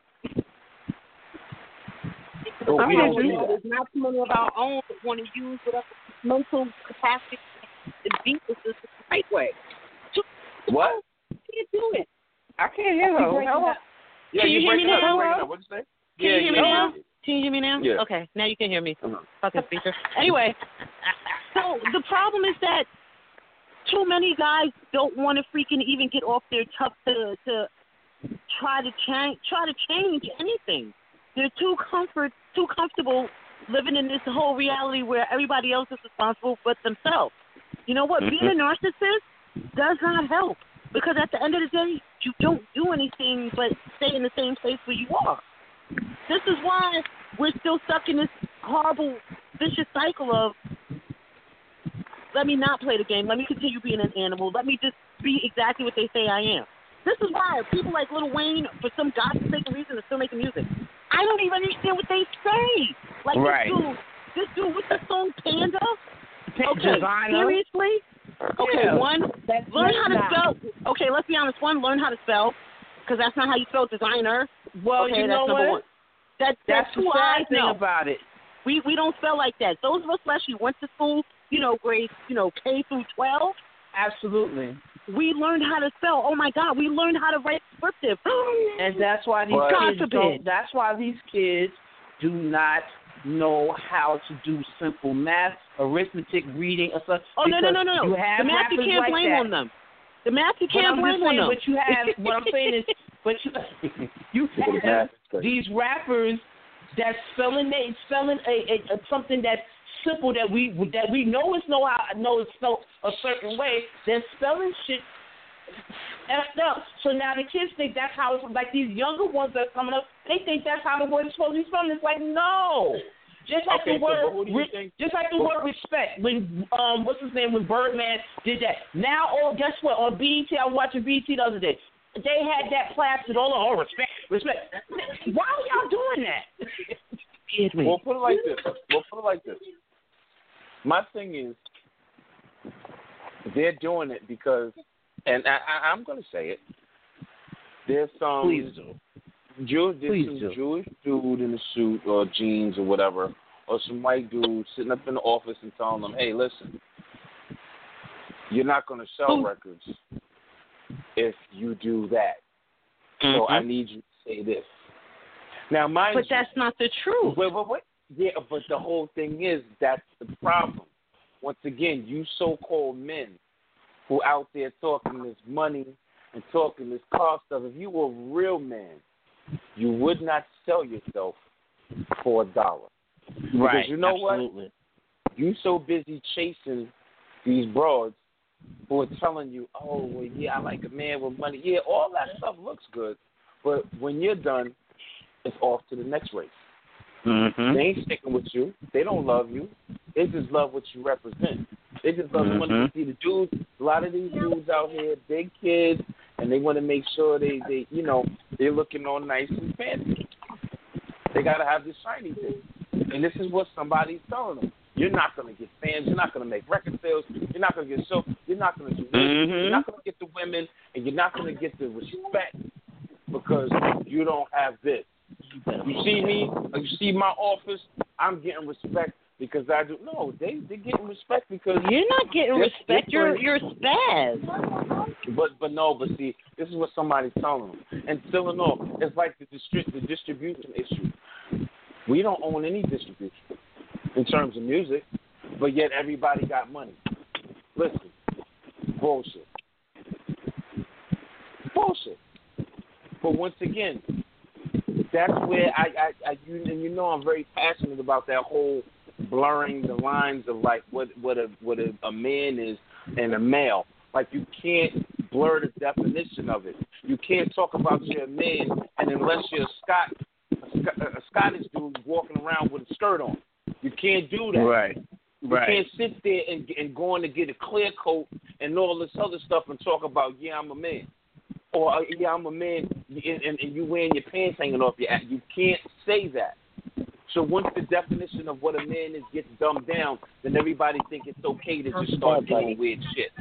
But I we mean, don't do that. there's not too many of our own that want to use whatever mental capacity to beat the system the right way. What? You can't do it. I can't hear her. Hello? Yeah, Can you, you hear me breaking now? up. Breaking up. What'd you say? Can yeah, you hear me yeah, now? yeah. Can you hear me now? Yeah. Okay, now you can hear me. Uh-huh. Fucking speaker. Anyway, so the problem is that too many guys don't want to freaking even get off their tough to to try to change try to change anything. They're too comfort too comfortable living in this whole reality where everybody else is responsible but themselves. You know what? Mm-hmm. Being a narcissist does not help because at the end of the day, you don't do anything but stay in the same place where you are. This is why we're still stuck in this horrible, vicious cycle of let me not play the game. Let me continue being an animal. Let me just be exactly what they say I am. This is why people like Lil Wayne, for some godforsaken reason, are still making music. I don't even understand what they say. Like right. this dude, this dude with the song Panda, Okay, designer. seriously? Okay, Yeah. one, That's learn how to not. spell. Okay, let's be honest. One, learn how to spell, because that's not how you spell designer. Well, okay, you that's know number what? one. That, That's that's the who sad I thing know. about it. We we don't spell like that. Those of us who actually went to school, you know, grades, you know, K through twelve, Absolutely. we learned how to spell. Oh my God, we learned how to write descriptive. And that's why these But- kids God don't. forbid. That's why these kids do not know how to do simple math, arithmetic, reading, or stuff. Oh no no no no You no. have The math you rappers can't like blame that. on them. The math you But can't I'm blame just on saying, them. but you have. What I'm saying is, but you, you have these rappers that's spelling they spelling a, a, a something that's simple that we that we know is know how know it's spelled a certain way. They're spelling shit effed up. So now the kids think that's how it's like these younger ones that are coming up. They think that's how the word is supposed to be spelled. It's like no. Just like Okay, the so word, who do you re- think- just like the word respect. When um, what's his name? When Birdman did that. Now, oh, guess what? On B E T, I was watching B E T the other day. They had that plastered all over. Oh, respect, respect. Why are y'all doing that? We'll put it like this. We'll put it like this. My thing is, they're doing it because, and I, I, I'm going to say it. There's some Please do. Jew, there's Please some do. Jewish dude in a suit or jeans or whatever, or some white dude sitting up in the office and telling them, "Hey, listen, you're not going to sell Ooh. records if you do that. Mm-hmm. So I need you to say this." Now, mind But you, that's not the truth. Wait, wait, wait. Yeah, but the whole thing is that's the problem. Once again, you so-called men who out there talking this money and talking this car stuff, if you were a real man, you would not sell yourself for a dollar. Right. Because you know absolutely. what? You so busy chasing these broads who are telling you, oh, well, yeah, I like a man with money. Yeah, all that stuff looks good. But when you're done, it's off to the next race. Mm-hmm. They ain't sticking with you. They don't love you. They just love what you represent. They just love Mhm. want to see the dudes. A lot of these dudes out here, big kids, and they want to make sure they, they, you know, they're looking all nice and fancy. They got to have this shiny thing. And this is what somebody's telling them. You're not going to get fans. You're not going to make record sales. You're not going to get show. You're not going to do this. Mm-hmm. You're not going to get the women, and you're not going to get the respect because you don't have this. You see me? You see my office? I'm getting respect because I do. No, they they getting respect because You're not getting Yes, respect. yes, You're but- you're spaz. But but no, but see, this is what somebody's telling them. And still and all, it's like the distri- the distribution issue. We don't own any distribution in terms of music, but yet everybody got money. Listen, bullshit, bullshit. But once again, that's where I, I, I you, and you know I'm very passionate about that whole blurring the lines of like what what a what a, a man is and a male. Like you can't blur the definition of it. You can't talk about you're a man and unless you're a Scot a, Sc- a Scottish dude walking around with a skirt on. You can't do that. Right. You Right. can't sit there and and go on to get a clear coat and all this other stuff and talk about yeah I'm a man. Or, uh, yeah, I'm a man, and, and, and you wearing your pants hanging off your ass. You can't say that. So once the definition of what a man is gets dumbed down, then everybody think it's okay to just start doing weird shit.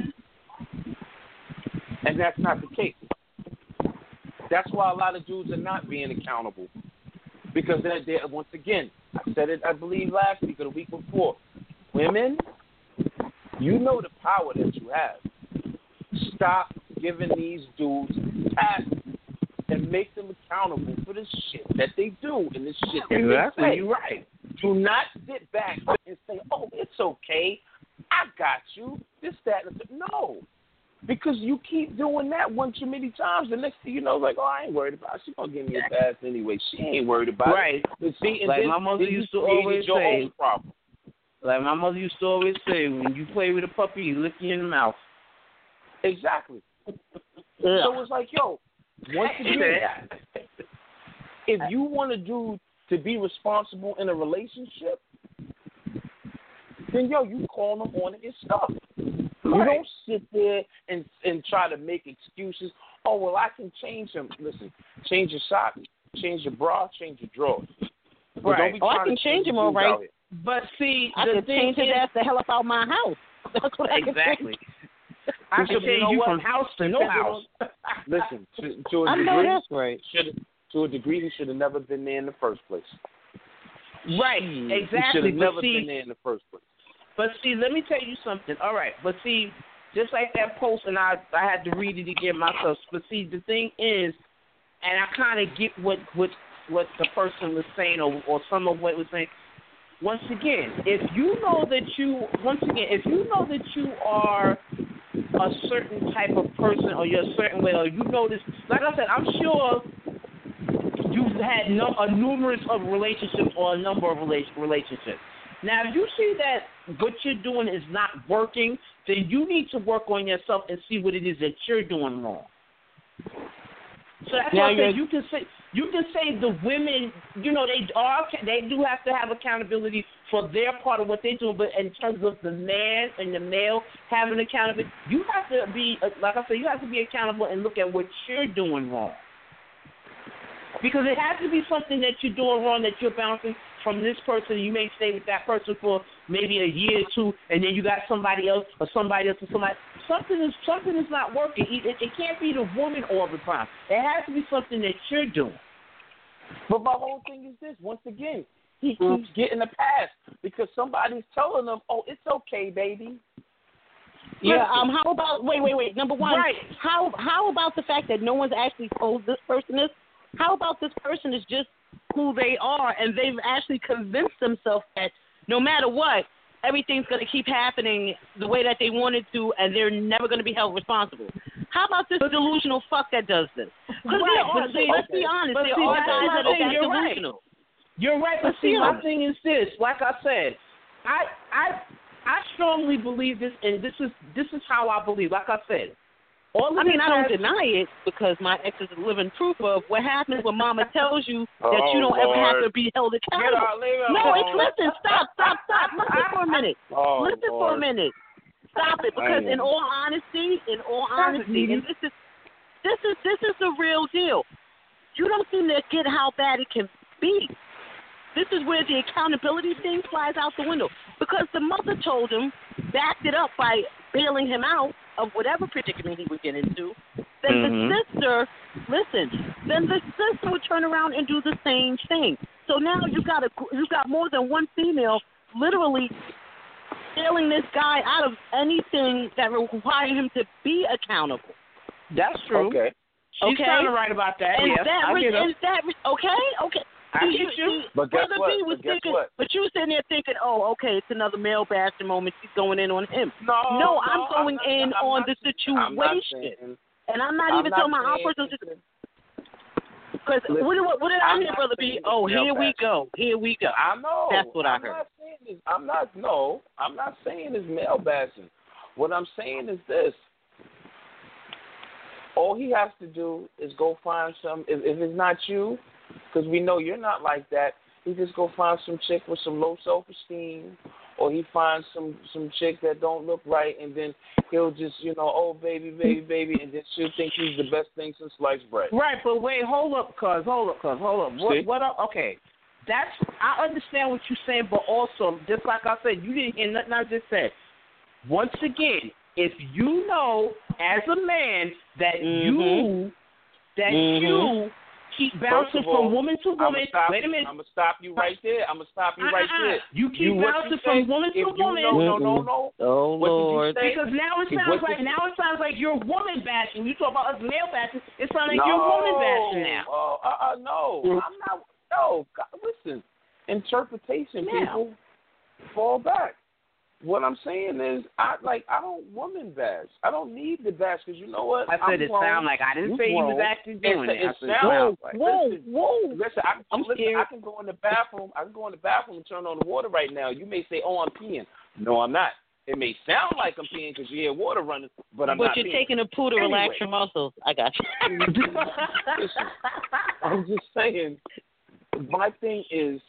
And that's not the case. That's why a lot of dudes are not being accountable. Because they're, they're once again, I said it, I believe, last week or the week before. Women, you know the power that you have. Stop giving these dudes tasks and make them accountable for the shit that they do and the shit that Exactly. they say. You're right. Do not sit back and say, oh, it's okay. I got you. This, that, and the... No. Because you keep doing that one too many times. The next thing you know, like, oh, I ain't worried about it. She's going to give me a pass anyway. She ain't worried about Right. it. But see, and Like then, my mother then used you to created always your say. own problem. Like my mother used to always say, when you play with a puppy, you lick you in the mouth. Exactly. Yeah. So it's like, yo, once again, if you want a dude to be responsible in a relationship, then yo, you call them on his stuff. You don't sit there and and try to make excuses. Oh well, I can change him. Listen, change your socks, change your bra, change your drawers. But Right. Don't be Oh, I trying can to change him, dudes all right. out here. But see, I the could thing change his is, ass the hell up out my house. That's what I could exactly. change. I can You change know you what? from house to no house. Listen, to, to a I know degree, that's right. should to a degree, he should have never been there in the first place. Right, He should exactly. have But never see, been there in the first place. but see, let me tell you something. All right, but see, just like that post, and I I had to read it again myself. But see, the thing is, and I kind of get what what what the person was saying, or or some of what was saying. Once again, if you know that you, once again, if you know that you are a certain type of person, or you're a certain way, or you know this, like I said, I'm sure you've had no, a numerous of relationships or a number of rela- relationships. Now, if you see that what you're doing is not working, then you need to work on yourself and see what it is that you're doing wrong. So that's Now why I you're- said you can say you can say the women, you know, they are they do have to have accountability for their part of what they're doing, but in terms of the man and the male having accountability, you have to be, like I said, you have to be accountable and look at what you're doing wrong. Because it has to be something that you're doing wrong, that you're bouncing from this person. You may stay with that person for maybe a year or two, and then you got somebody else or somebody else or somebody. Something is something is not working. It, it, it can't be the woman all the time. It has to be something that you're doing. But my whole thing is this. Once again, he keeps getting a pass because somebody's telling him, "Oh, it's okay, baby." Yeah. Um. How about wait, wait, wait. Number one. Right. How How about the fact that no one's actually told this person this? How about this person is just who they are, and they've actually convinced themselves that no matter what, everything's going to keep happening the way that they wanted to, and they're never going to be held responsible. How about this delusional fuck that does this? Because Right, there are, but see, let's okay. be honest, But there see, are that's guys my that are thing, that you're right. delusional. You're right, but But see, see, my um, thing is this. Like I said, I I I strongly believe this, and this is this is how I believe. Like I said, all of I mean, this I don't has- deny it because my ex is a living proof of what happens when mama tells you that Oh, you don't ever have Lord. to be held Get accountable. out, leave it No, alone. it's listen, stop, stop, stop. Listen for a minute. Oh, Listen for a Lord. minute. Stop it, because in all honesty, in all honesty, and this is this is this is the real deal. You don't seem to get how bad it can be. This is where the accountability thing flies out the window because the mother told him, backed it up by bailing him out of whatever predicament he would get into. Then Mhm. the sister, listen, then the sister would turn around and do the same thing. So now you got a you got more than one female literally bailing this guy out of anything that require him to be accountable. That's true. Okay. She's Okay. kind of right about that. And Yes, that I was, get her. is that okay? Okay. I See, get you. see, But guess Brother what? B was But guess thinking, what? but you sitting there thinking, oh, okay, it's another male bashing moment. She's going in on him. No, No, I'm going not, in I'm on not, the I'm not situation, saying, and I'm not I'm even not talking about our saying personal. it's- Because what, Listen, what, what did I I'm hear, not Brother saying B? it's Oh, male here we bashing. go. Here we go. I know. That's what I I'm heard. Not saying this, I'm not. No, I'm not saying it's male bashing. What I'm saying is this: all he has to do is go find some. If, if it's not you, because we know you're not like that, he just go find some chick with some low self-esteem, or he finds some some chick that don't look right, and then he'll just, you know, oh baby, baby, baby, and then she'll think he's the best thing since sliced bread. Right, but wait, hold up, cuz, hold up, cuz, hold up. See? What, what up? Okay, that's, I understand what you're saying, but also, just like I said, you didn't hear nothing I just said. Once again, if you know, as a man, that Mhm. you, that Mhm. you keep bouncing First of all, from woman to woman, stop, wait a minute. I'm gonna stop you right there. I'm gonna stop you right Uh-uh. there. You keep You, what bouncing you from say, woman if to you woman. know, no, no, no. Oh, What did you Lord. say? Because now it If sounds what like you- now it sounds like you're woman bashing. You talk about us male bashing. It sounds like no. you're woman bashing now. Oh, uh, uh, no. I'm not. No. God, listen. Interpretation, Now. people. Fall back. What I'm saying is, I like. I don't woman bash. I don't need the bash because you know what? I said I'm it grown. sound like I didn't You say he was grown. actually doing it. It, I it said it sounds sounds like. Whoa, Listen, whoa. Listen, I, I'm listen, scared. I can go in the bathroom. I can go in the bathroom and turn on the water right now. You may say, "Oh, I'm peeing." No, I'm not. It may sound like I'm peeing because you hear water running, but I'm but not you're peeing. taking a poo to Anyway. relax your muscles. I got you. Listen, I'm just saying. My thing is,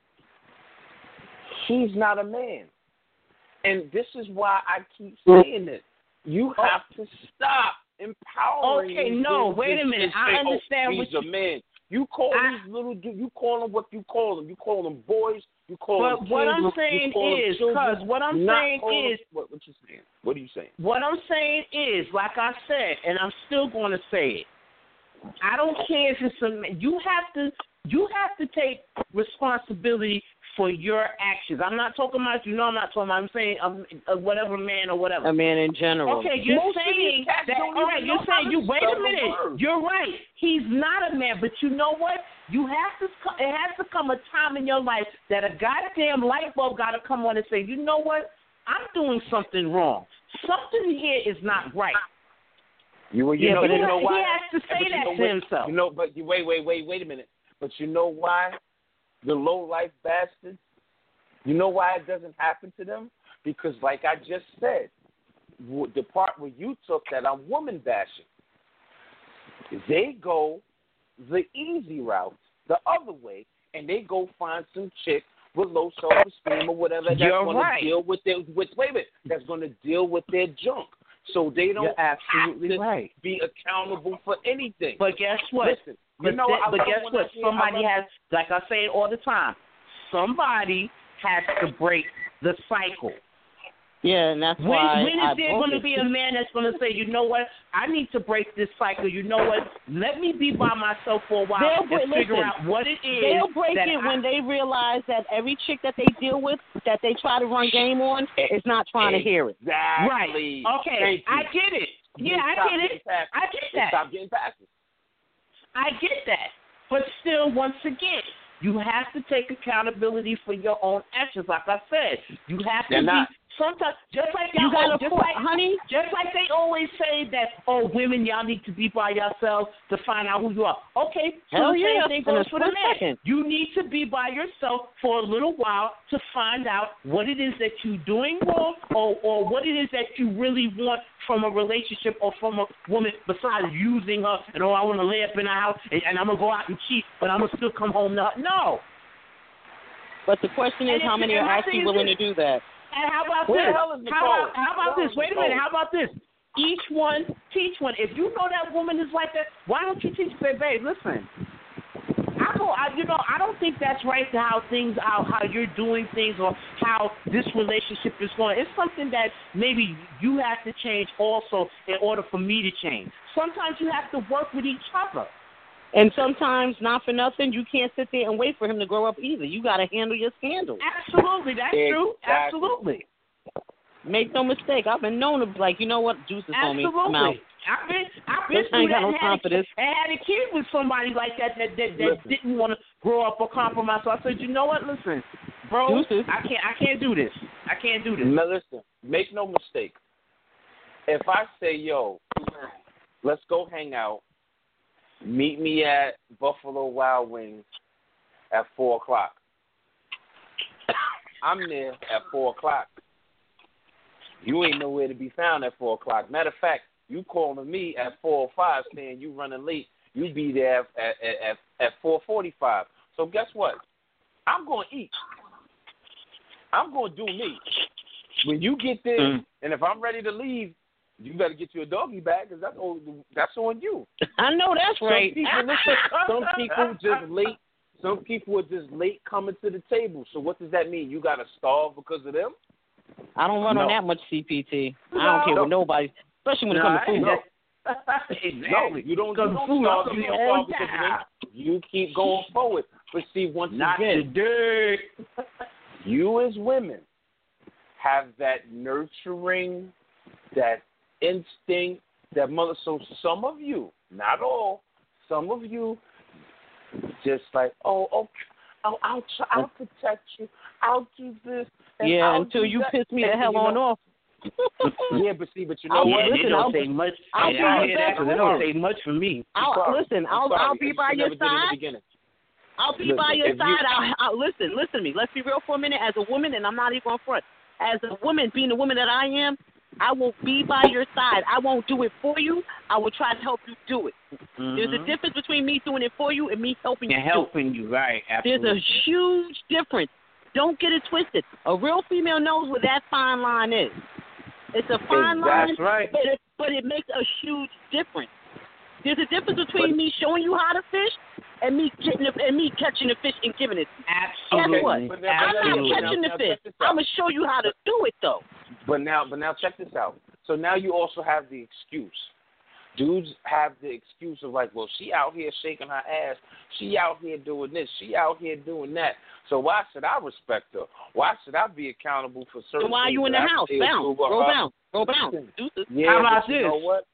he's not a man, and this is why I keep saying it. You have to stop empowering. Okay, these no, dudes wait a and minute. say, I "Oh, understand he's what a man. You call I, these little dudes, you call them what you call them. You call them boys. You call but them what kids, I'm saying is, because what I'm Not saying call is, them, what, what you saying? What are you saying? What I'm saying is, like I said, and I'm still going to say it. I don't care if it's a. You have to. You have to take responsibility for your actions. I'm not talking about you. No, I'm not talking about. I'm saying um, uh, whatever man or whatever. A man in general. Okay, you're Most saying cats that. don't All right, even you're know how saying to you. Wait spell a minute. the word. You're right. He's not a man, but you know what? You have to. It has to come a time in your life that a goddamn light bulb got to come on and say, you know what? I'm doing something wrong. Something here is not right. You, you yeah, know, but you he, know why? he has to say but you that know, to wait, himself. You know, but you wait, wait, wait, wait a minute. But you know why? The low life bastards. You know why it doesn't happen to them? Because, like I just said, the part where you took that I'm woman bashing, they go the easy route, the other way, and they go find some chick with low self esteem or whatever that's You're going right. to deal with their with wait a minute, that's going to deal with their junk. So they don't You're absolutely have to right. be accountable for anything. But guess what? Listen, but you know, th- I but love guess when what? I hear- Somebody I love- has, like I say it all the time, somebody has to break the cycle. Yeah, and that's When, why when is I there broke going to it. be a man that's going to say, you know what, I need to break this cycle. You know what, let me be by myself for a while They'll and break- figure listen, out what it is. They'll break that it I, when they realize that every chick that they deal with, that they try to run game on, is not trying to hear it. Exactly. Right. Okay, Thank you. I get it. Yeah, I Stop get getting it. past I get that. Stop getting past it. I get that. But still, once again, you have to take accountability for your own actions. Like I said, you have They're to not. be sometimes just like You y'all, gotta, just put, like honey. just like they always say that, oh, women, y'all need to be by yourselves to find out who you are. Okay, so Hell the yeah, same thing in a goes for the split man. second. You need to be by yourself for a little while to find out what it is that you're doing wrong, or or what it is that you really want from a relationship or from a woman besides using her and, oh, I want to lay up in the house and, and I'm going to go out and cheat, but I'm going to still come home now. No. But the question is, And how if- many and are my actually thing is willing this. to do that? And how about Where the this? hell is How Nicole? about, how about Where this? is Wait a minute. Nicole? How about this? Each one, teach one. If you know that woman is like that, why don't you teach? Say, babe, listen. I go, I, you know, I don't think that's right to how things, how, how you're doing things, or how this relationship is going. It's something that maybe you have to change also in order for me to change. Sometimes you have to work with each other. And sometimes, not for nothing, you can't sit there and wait for him to grow up either. You got to handle your scandals. Absolutely, that's true. Exactly. Absolutely. Make no mistake. I've been known to be like, you know what, Juice is on me. Absolutely. I'm out. I've been, I've been Listen, I through ain't got that no and, time had for a, this. and had a kid with somebody like that that, that, that Listen. didn't want to grow up or compromise. So I said, you know what? Listen, bro, Deuces. I can't, I can't do this. I can't do this. Now listen, make no mistake. If I say, yo, let's go hang out, meet me at Buffalo Wild Wings at four o'clock. I'm there at four o'clock. You ain't nowhere to be found at four o'clock. Matter of fact, you calling me at four o five saying you running late. You be there at at at, at four forty-five. So guess what? I'm going to eat. I'm going to do me. When you get there, Mm. and if I'm ready to leave, you better get you a doggy bag because that's on, that's on you. I know that's right. Some people, listen, some people just late. Some people are just late coming to the table. So what does that mean? You got to starve because of them? I don't run No. on that much C P T. I No. don't care No. what nobody, especially when it No, comes to food. No. exactly. No, you don't, you Because don't food, starve, I'm you don't all starve because of them. down. You keep going forward. But see, once Not again, today. you as women have that nurturing, that instinct, that mother. So some of you, not all, some of you, just like, oh, okay, I'll, I'll, try, I'll protect you. I'll do this. And Yeah, I'll until do you that. piss me the And, hell you on know, off. Yeah, but see, but you know I'll- what? Yeah, listen, it don't I'll- take much. I'll and be I your hear that best because it don't friend. take much for me. I'll Sorry. listen. I'm I'll sorry. I'll be I by should your never did it in the side. beginning. I'll be Listen, by your if you- side. I'll, I'll listen. Listen to me. Let's be real for a minute. As a woman, and I'm not even on front. As a woman, being the woman that I am, I will be by your side. I won't do it for you. I will try to help you do it. Mm-hmm. There's a difference between me doing it for you and me helping And you. helping you, right? There's Absolutely. a huge difference. Don't get it twisted. A real female knows where that fine line is. It's a fine line, That's right. but it, but it makes a huge difference. There's a difference between But- me showing you how to fish and me getting the, and me catching the fish and giving it. Absolutely. Guess what? But now- I'm but not now- catching now- the now fish. check this out. I'm gonna show you how to do it though. But now, but now, check this out. So now you also have the excuse. Dudes have the excuse of like, well, she out here shaking her ass. She out here doing this. She out here doing that. So why should I respect her? Why should I be accountable for certain So why are things you in the that I house? feel Bounce. over Go her? bounce. Go bounce. Deuces. Yeah, How about but you this? know what?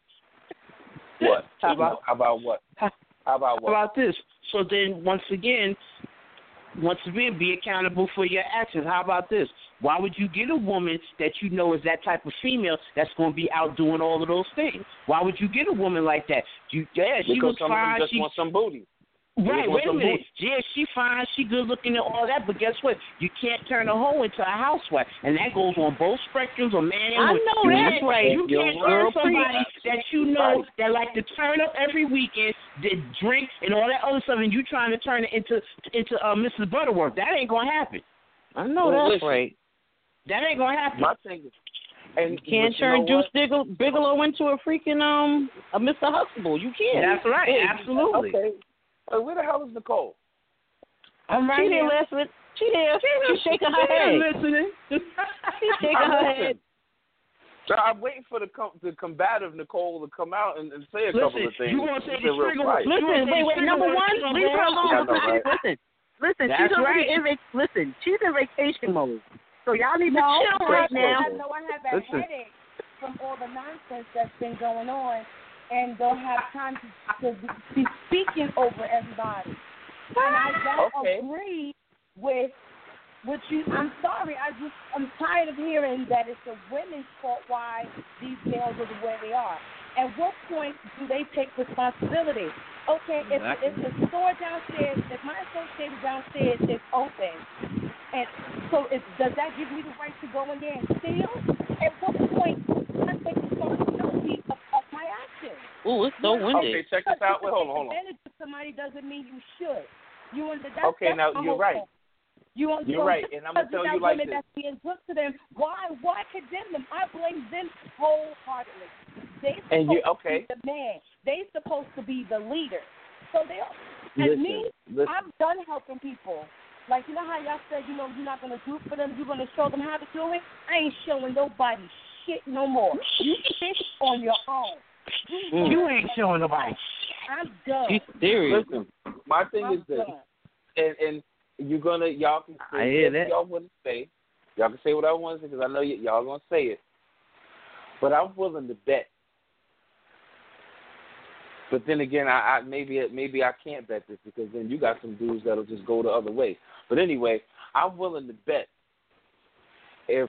What? How about How about what? how, How about how what? about this? So then, once again, once again, be accountable for your actions. How about this? Why would you get a woman that you know is that type of female that's going to be out doing all of those things? Why would you get a woman like that? You, yeah, she Because was some of them fine. just She, want some booty. right, just want wait a some minute. booty. Yeah, she fine. She good looking and all that. But guess what? You can't turn a hoe into a housewife, and that goes on both spectrums of man and I woman. know You that's can't- right. You You're can't right. turn Girl, somebody that you know Right. that like to turn up every weekend, that drink and all that other stuff, and you trying to turn it into into uh, Missus Butterworth. That ain't gonna happen. I know Well, that's listen. right. That ain't gonna happen. My thing is, and You can't but turn you know Juice Bigelow, Bigelow into a freaking um a Mister Huxtable. You can't. That's right. Hey, Absolutely. Okay. Uh, where the hell is Nicole? I'm right She here. there last minute. She there. She's shaking her She head. listening. She's shaking I'm her listening. head. So I'm waiting for the com- the combative Nicole to come out and, and say a couple Listen, of things. you want to say She's been the real trigger? quiet. Listen, wait, wait. Number one, leave her alone. Yeah, I know, because right? Listen, listen. That's she's already right. in vac- listen. She's in vacation mode. So y'all need to No, chill I, right now. I know I have that Listen. headache from all the nonsense that's been going on, and don't have time to, to be speaking over everybody. And I don't Okay. agree with with you. I'm sorry. I just I'm tired of hearing that it's the women's fault why these males are the way they are. At what point do they take responsibility? Okay, if Exactly. if the store downstairs, if my associated downstairs is open, and so if, does that give me the right to go in there and steal? At what point do I take responsibility of, of my actions? Ooh, it's so windy. Okay, check this out. Wait, hold on, hold on. Advantage of somebody doesn't mean you should. You understand? Okay, now you're right. You want You're so right, just and I'm gonna because tell you got like women this. that's being good to them. Why? Why condemn them? I blame them wholeheartedly. They supposed And you- okay. to be the man. They supposed to be the leader. So they. Listen, And me, listen. I'm done helping people. Like you know how y'all said, you know, you're not gonna do for them. You're gonna show them how to do it. I ain't showing nobody shit no more. You think on your own. Mm. You ain't showing nobody. I'm done. She's serious. Listen, my thing I'm is this, done. and and you're gonna y'all can say I hear what that. y'all want to say. Y'all can say what I want to say because I know y- y'all gonna say it. But I'm willing to bet. But then again, I, I maybe maybe I can't bet this because then you got some dudes that'll just go the other way. But anyway, I'm willing to bet if,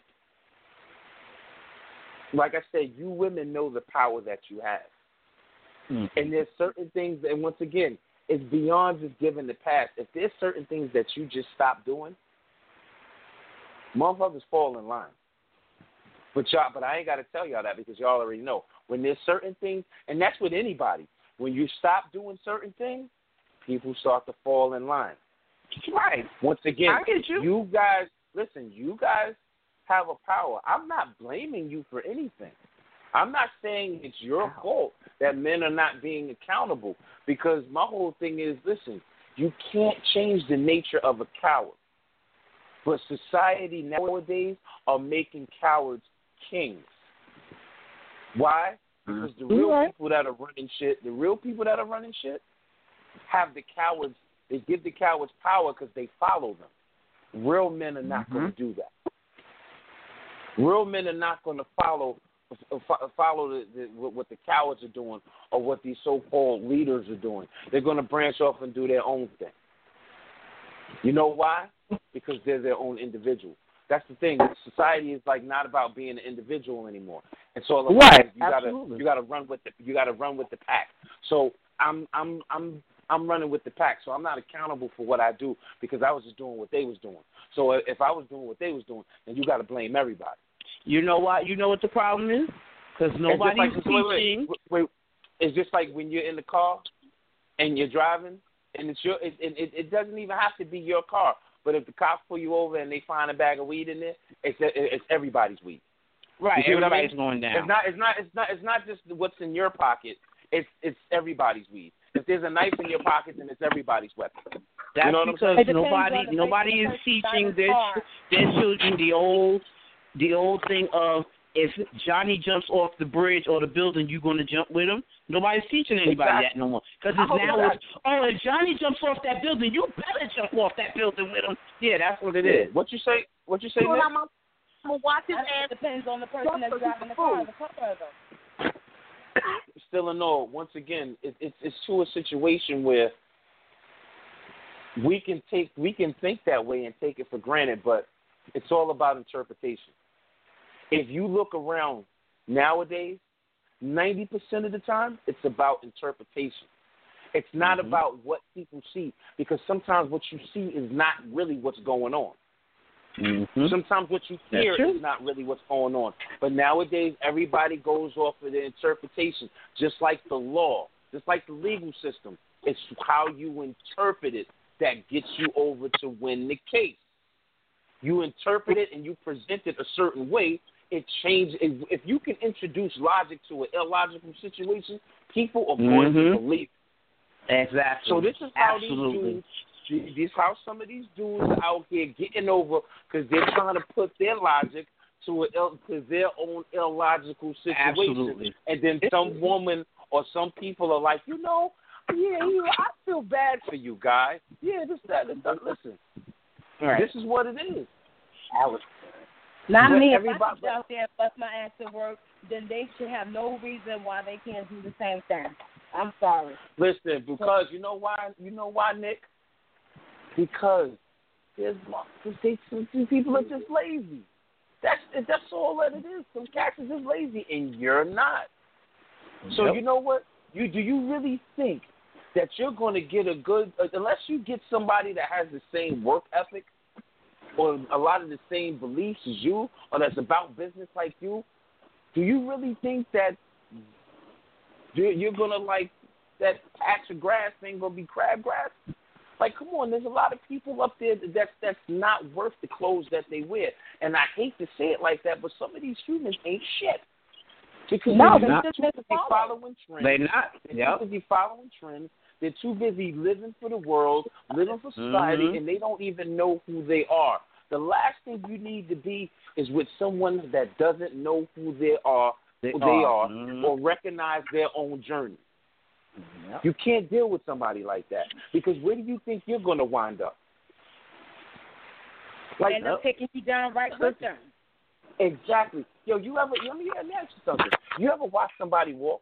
like I said, you women know the power that you have. Mm. And there's certain things, and once again, it's beyond just giving the pass. If there's certain things that you just stop doing, motherfuckers fall in line. But y'all, but I ain't got to tell y'all that because y'all already know. When there's certain things, and that's with anybody, when you stop doing certain things, people start to fall in line. Right. Once again, I get you. guys, listen, you guys have a power. I'm not blaming you for anything. I'm not saying it's your fault that men are not being accountable because my whole thing is, listen, you can't change the nature of a coward. But society nowadays are making cowards kings. Why? Because the real Right. people that are running shit, the real people that are running shit, have the cowards, they give the cowards power because they follow them. Real men are not Mm-hmm. going to do that. Real men are not going to follow follow the, the, what the cowards are doing or what these so-called leaders are doing. They're going to branch off and do their own thing. You know why? Because they're their own individual. That's the thing. Society is like not about being an individual anymore. And so Right. you gotta Absolutely. you gotta run with the you gotta run with the pack. So I'm I'm I'm I'm running with the pack. So I'm not accountable for what I do because I was just doing what they was doing. So if I was doing what they was doing, then you got to blame everybody. You know what? You know what the problem is? Because nobody's It's just like, wait, teaching. wait, wait, it's just like when you're in the car and you're driving, and it's your. It, it, it doesn't even have to be your car. But if the cops pull you over and they find a bag of weed in there, it's it's everybody's weed. Right. You see what I Everybody's mean? going down. It's not. It's not. It's not. It's not just what's in your pocket. it's it's everybody's weed. If there's a knife in your pocket, then it's everybody's weapon. That's you know because what I'm nobody nobody is teaching their their children the old the old thing of if Johnny jumps off the bridge or the building, you're going to jump with him. Nobody's teaching anybody exactly. that no more. Because it's now it's, oh, if Johnny jumps off that building, you better jump off that building with him. Yeah, that's what it is. What you say? What you say? Well, Nick? I'm gonna watch his ass. It depends on the person that's driving the car. The car though. Still in all, once again, it, it's it's to a situation where we can take we can think that way and take it for granted, but it's all about interpretation. If you look around nowadays, ninety percent of the time, it's about interpretation. It's not mm-hmm. about what people see, because sometimes what you see is not really what's going on. Mm-hmm. Sometimes what you hear is not really what's going on. But nowadays, everybody goes off of the interpretation, just like the law, just like the legal system. It's how you interpret it that gets you over to win the case. You interpret it and you present it a certain way. It changes. If you can introduce logic to an illogical situation, people are going mm-hmm. to believe it. Exactly. So this is how Absolutely. these dudes. This is how some of these dudes are out here getting over because they're trying to put their logic to, a, to their own illogical situation. Absolutely. And then some woman or some people are like, you know, yeah, you, I feel bad for you, guy. Yeah, this, that, this, that. Listen, right. This is what it is. Alex. Not But me. If everybody- I sit out there and bust my ass to work, then they should have no reason why they can't do the same thing. I'm sorry. Listen, because you know why? You know why, Nick? Because there's they, some people are just lazy. That's that's all that it is. Some cats are just lazy, and you're not. So Yep. you know what? You do you really think that you're going to get a good uh, unless you get somebody that has the same work ethic or a lot of the same beliefs as you, or that's about business like you? Do you really think that you're, you're going to like that patch of grass ain't going to be crabgrass? Like, come on, there's a lot of people up there that's, that's not worth the clothes that they wear. And I hate to say it like that, but some of these humans ain't shit. Because no, they're they're too busy following trends. They're not. They're yep. too busy following trends. They're too busy living for the world, living for society, mm-hmm. and they don't even know who they are. The last thing you need to be is with someone that doesn't know who they are, they who are, they are mm-hmm. or recognize their own journey. Yep. You can't deal with somebody like that because where do you think you're going to wind up? Like, end up taking you down right with them. Exactly. Yo, you ever? Let me, let me ask you something. You ever watch somebody walk?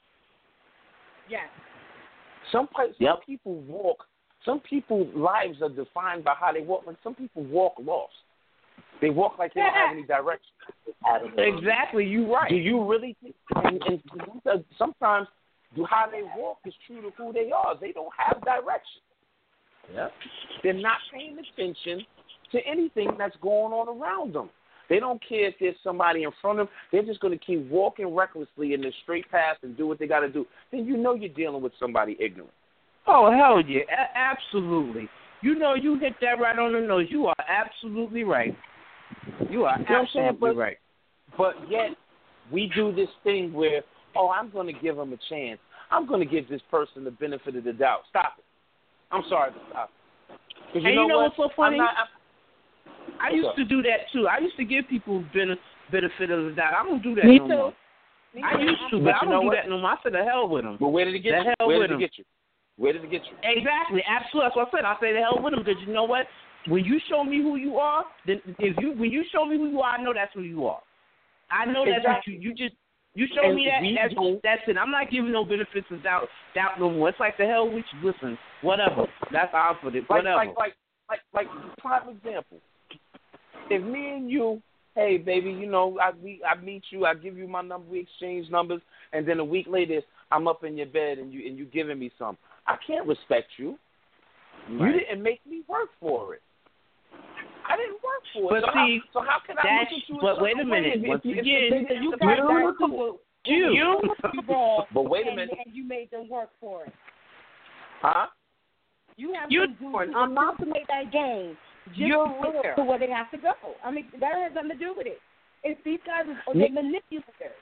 Yes. Some, some yep. people walk. Some people's lives are defined by how they walk. Like some people walk lost. They walk like they don't have any direction. Exactly. You're right. Do you really think? And, and sometimes. How they walk is true to who they are. They don't have direction. Yeah. They're not paying attention to anything that's going on around them. They don't care if there's somebody in front of them. They're just going to keep walking recklessly in the straight path and do what they got to do. Then you know you're dealing with somebody ignorant. Oh, hell yeah. A- absolutely. You know, you hit that right on the nose. You are absolutely right. You are you know absolutely but, right. But yet, we do this thing where, oh, I'm going to give them a chance. I'm going to give this person the benefit of the doubt. Stop it. I'm sorry to stop it. And you you know, know what? what's so funny? I'm not, I'm, I used up? to do that, too. I used to give people ben- benefit of the doubt. I don't do that Me no too. more. Me I too. used to, but, but I you don't know do what? that no more. I said the hell with them. But where did it get the you? hell Where with did it them. get you? Where did it get you? Exactly. Absolutely. That's what I said. I say the hell with them because you know what? When you show me who you are, then if you when you show me who you are, I know that's who you are. I know that's exactly. what you, you just You show and me that, that's, that's it. I'm not giving no benefits of doubt, doubt no more. It's like the hell with you. Listen, whatever. That's how I put it. Like, Whatever. like, like, like, like, prime example. If me and you, hey, baby, you know, I we, I meet you, I give you my number, we exchange numbers, and then a week later, I'm up in your bed and you and you giving me some. I can't respect you. Right. You didn't make me work for it. I didn't work for it. But so see, how, so how can I look at you? But wait a minute. If, Once if, again, if, if, you if, got if, that too. You. You ball, but wait a and, minute. and you made them work for it. Huh? You have You're to do born. I'm not to make that game. Just You're to, rare. to where they have to go. I mean, that has nothing to do with it. It's these guys, are, they're manipulators.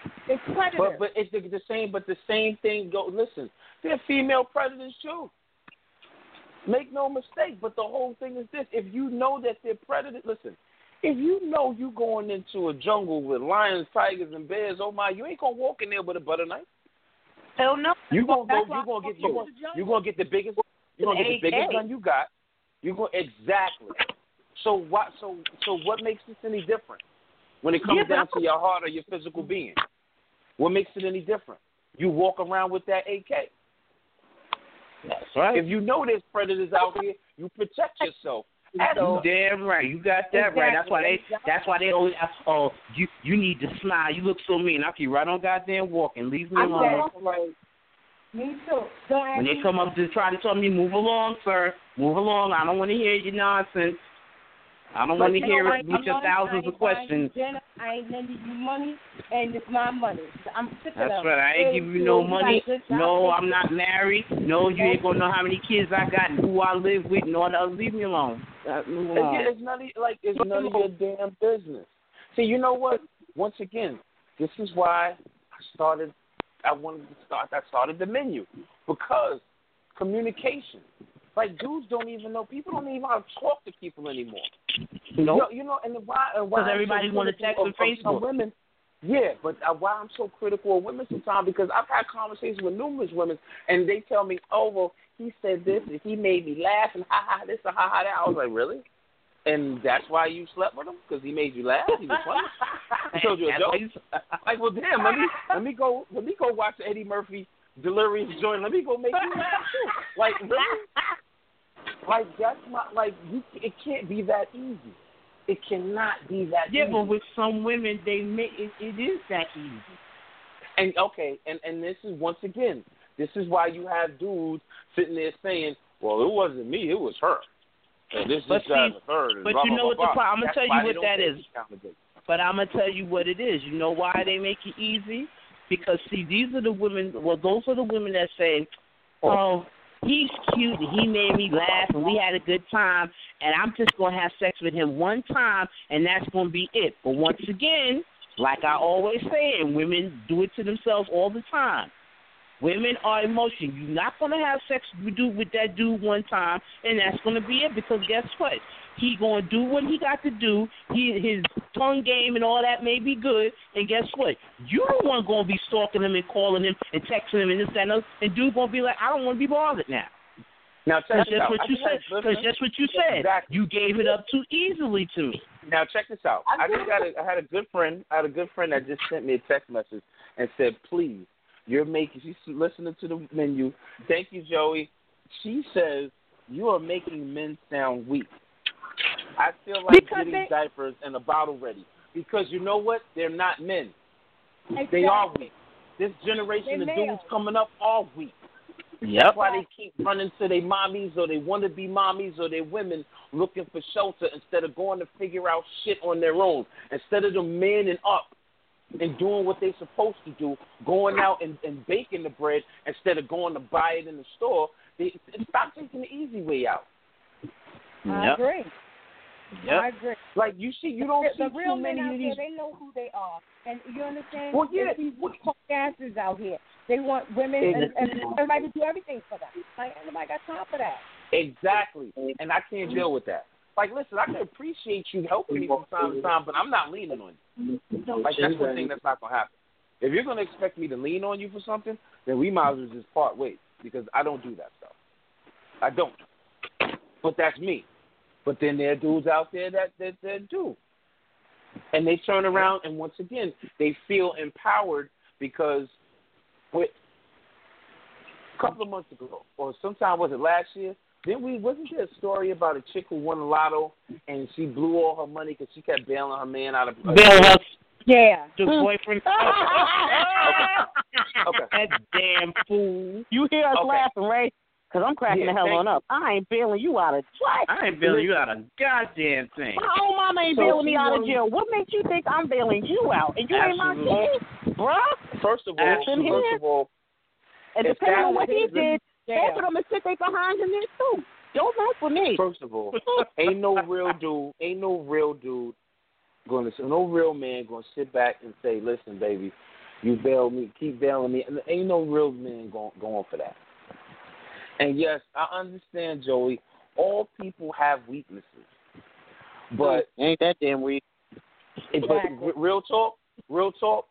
It's predators. But but it's the, the same. But the same thing go. Listen, they're female predators too. Make no mistake. But the whole thing is this: if you know that they're predators, listen. If you know you going into a jungle with lions, tigers, and bears, oh my, you ain't gonna walk in there with a butter knife. Hell no. You gonna That's go. You why gonna get. I You go gonna, to the jungle. you gonna get the biggest. You gonna get the biggest gun you got. You go exactly. So what? So so what makes this any different when it comes Yeah, down to your heart or your physical being? What makes it any different? You walk around with that A K. That's right. If you know there's predators out here, you protect yourself. You damn right. You got that Exactly. right. That's why they. Exactly. That's why they always ask. Oh, you you need to smile. You look so mean. I keep right on goddamn walking. Leave me I'm alone. right. Me too. Don't ask When they me. come up to try to tell me, move along, sir. Move along. I don't want to hear your nonsense. I don't want to But hear you know it what? with your I'm thousands honest, of I ain't buying questions. you dinner. I ain't lending you money, and it's my money. I'm sick of That's them. right. I ain't Hey, giving you no you got a money. good job, No, thank I'm you. not married. No, you ain't gonna know how many kids I got and who I live with and all that. Leave me alone. Uh, move Yeah, along. it's none of, like it's none of your damn business. See, you know what? Once again, this is why I started. I wanted to start. I started the menu because communication. Like dudes don't even know. People don't even know how to talk to people anymore. You know, You know, you know and why? And why because I'm everybody so want to critical text of, on of some Facebook. women. Yeah, but uh, why I'm so critical of women sometimes because I've had conversations with numerous women, and they tell me, "Oh, well, he said this, and he made me laugh, and ha ha this, and ha ha that." I was like, "Really?" And that's why you slept with him because he made you laugh. He was funny. He told you a That's why you- joke. Like, well, damn. Let me let me go. Let me go watch Eddie Murphy Delirious joint. Let me go make you laugh too. Like, really? Like that's my like. You, it can't be that easy. It cannot be that Yeah, easy. but with some women, they make it. It is that easy. And okay, and and this is once again, this is why you have dudes sitting there saying, "Well, it wasn't me, it was her." And this But is that see, and the third. And but blah, you blah, know blah, what the blah. problem- I'm gonna That's tell you why what they don't that take is. accountability. But I'm gonna tell you what it is. You know why they make it easy? Because see, these are the women. Well, those are the women that say, "Oh, he's cute and he made me laugh and we had a good time, and I'm just gonna have sex with him one time and that's gonna be it." But once again, like I always say, and women do it to themselves all the time. Women are emotional. You're not going to have sex with with that dude one time, and that's going to be it. Because guess what? He going to do what he got to do. He his tongue game and all that may be good, and guess what? You don't want to go and be stalking him and calling him and texting him and this that and other. And dude going to be like, I don't want to be bothered now. Now check That's this just out. what I you just said. had- Because listen. just what you said. Exactly. You gave it up too easily to me. Now check this out. I just got a, I had a good friend. I had a good friend that just sent me a text message and said, "Please, you're making." She's listening to the menu. Thank you, Joey. She says you are making men sound weak. I feel like Because getting they- diapers and a bottle ready because you know what? They're not men. Exactly. They are weak. This generation They're of dudes males. coming up are weak. That's why they keep running to their mommies or they want to be mommies or their women looking for shelter instead of going to figure out shit on their own. Instead of them manning up and doing what they're supposed to do, going out and, and baking the bread instead of going to buy it in the store, they stop taking the easy way out. I Yep. agree. Yep. I agree. Like you see, you don't the see real too men many out of there, these. they know who they are, and you understand. Well, yeah. There's these punk asses out here. They want women and, and everybody to do everything for them. Like nobody got time for that. Exactly, and I can't deal with that. Like, listen, I can appreciate you helping me from time to time, but I'm not leaning on you. Like, that's one thing that's not going to happen. If you're going to expect me to lean on you for something, then we might as well just part ways because I don't do that stuff. I don't. But that's me. But then there are dudes out there that, that, that do. And they turn around, and once again, they feel empowered because with a couple of months ago, or sometime was it last year, Then we wasn't there a story about a chick who won the lotto and she blew all her money because she kept bailing her man out of uh, Bail her Yeah. the boyfriend. Okay. That damn fool. You hear us Okay. laughing, right? Because I'm cracking Yeah, the hell thank on up. I ain't bailing you out of what? I ain't bailing you out of goddamn thing. My own mama ain't So bailing she me out of won- jail. What makes you think I'm bailing you out? And you ain't my Absolutely. kid, bruh? First of all, Action first here. of all, And if depending that on what he was his- did, Yeah. half of them will sit their behind in there too. Don't vote for me. first of all, ain't no real dude, ain't no real dude going to, no real man going to sit back and say, listen, baby, You bail me, keep bailing me. And ain't no real man going, going for that. And yes, I understand, Joey. All people have weaknesses. But ain't that damn weak. But real talk, real talk,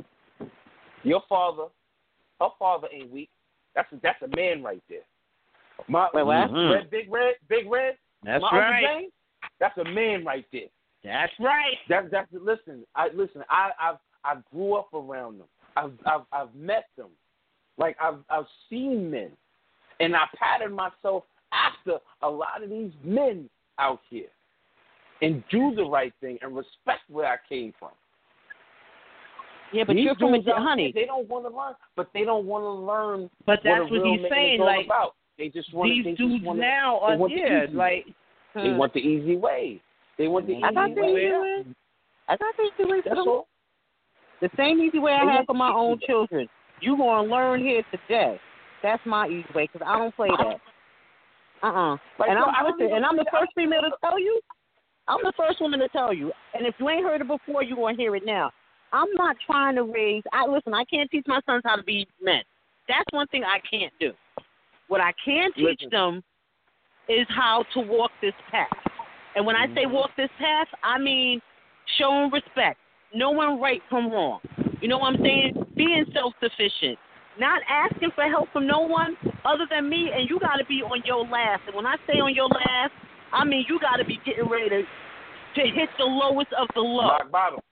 your father, her father ain't weak. That's a, that's a man right there. My Wait, what? Mm-hmm. Red, big red, big red. That's my right. Uncle James, that's a man right there. That's right. That's that's listen. I listen. I I've I grew up around them. I've I've I've met them. Like I've I've seen men, and I patterned myself after a lot of these men out here, and do the right thing and respect where I came from. Yeah, but These you're from a dudes out honey. there, they don't want to learn, but they don't want to learn. But that's what, a what real he's man saying. is all Like about. They just want these they dudes just wanna, now they are want the yeah, easy like way. They want the easy way. They want the easy I got the way. easy way. I got the easy way. That's all. The same easy way I have for my own children. You gonna learn here today. That's my easy way because I don't play that. Uh uh Like, and so I'm I don't listen, even and I'm the play that. first female to tell you. I'm the first woman to tell you. And if you ain't heard it before, you gonna hear it now. I'm not trying to raise. I listen. I can't teach my sons how to be men. That's one thing I can't do. What I can teach Listen. them is how to walk this path. And when Mm-hmm. I say walk this path, I mean showing respect, knowing right from wrong. You know what I'm saying? Being self-sufficient, not asking for help from no one other than me. And you got to be on your last. And when I say on your last, I mean you got to be getting ready to, to hit the lowest of the low. Rock bottom.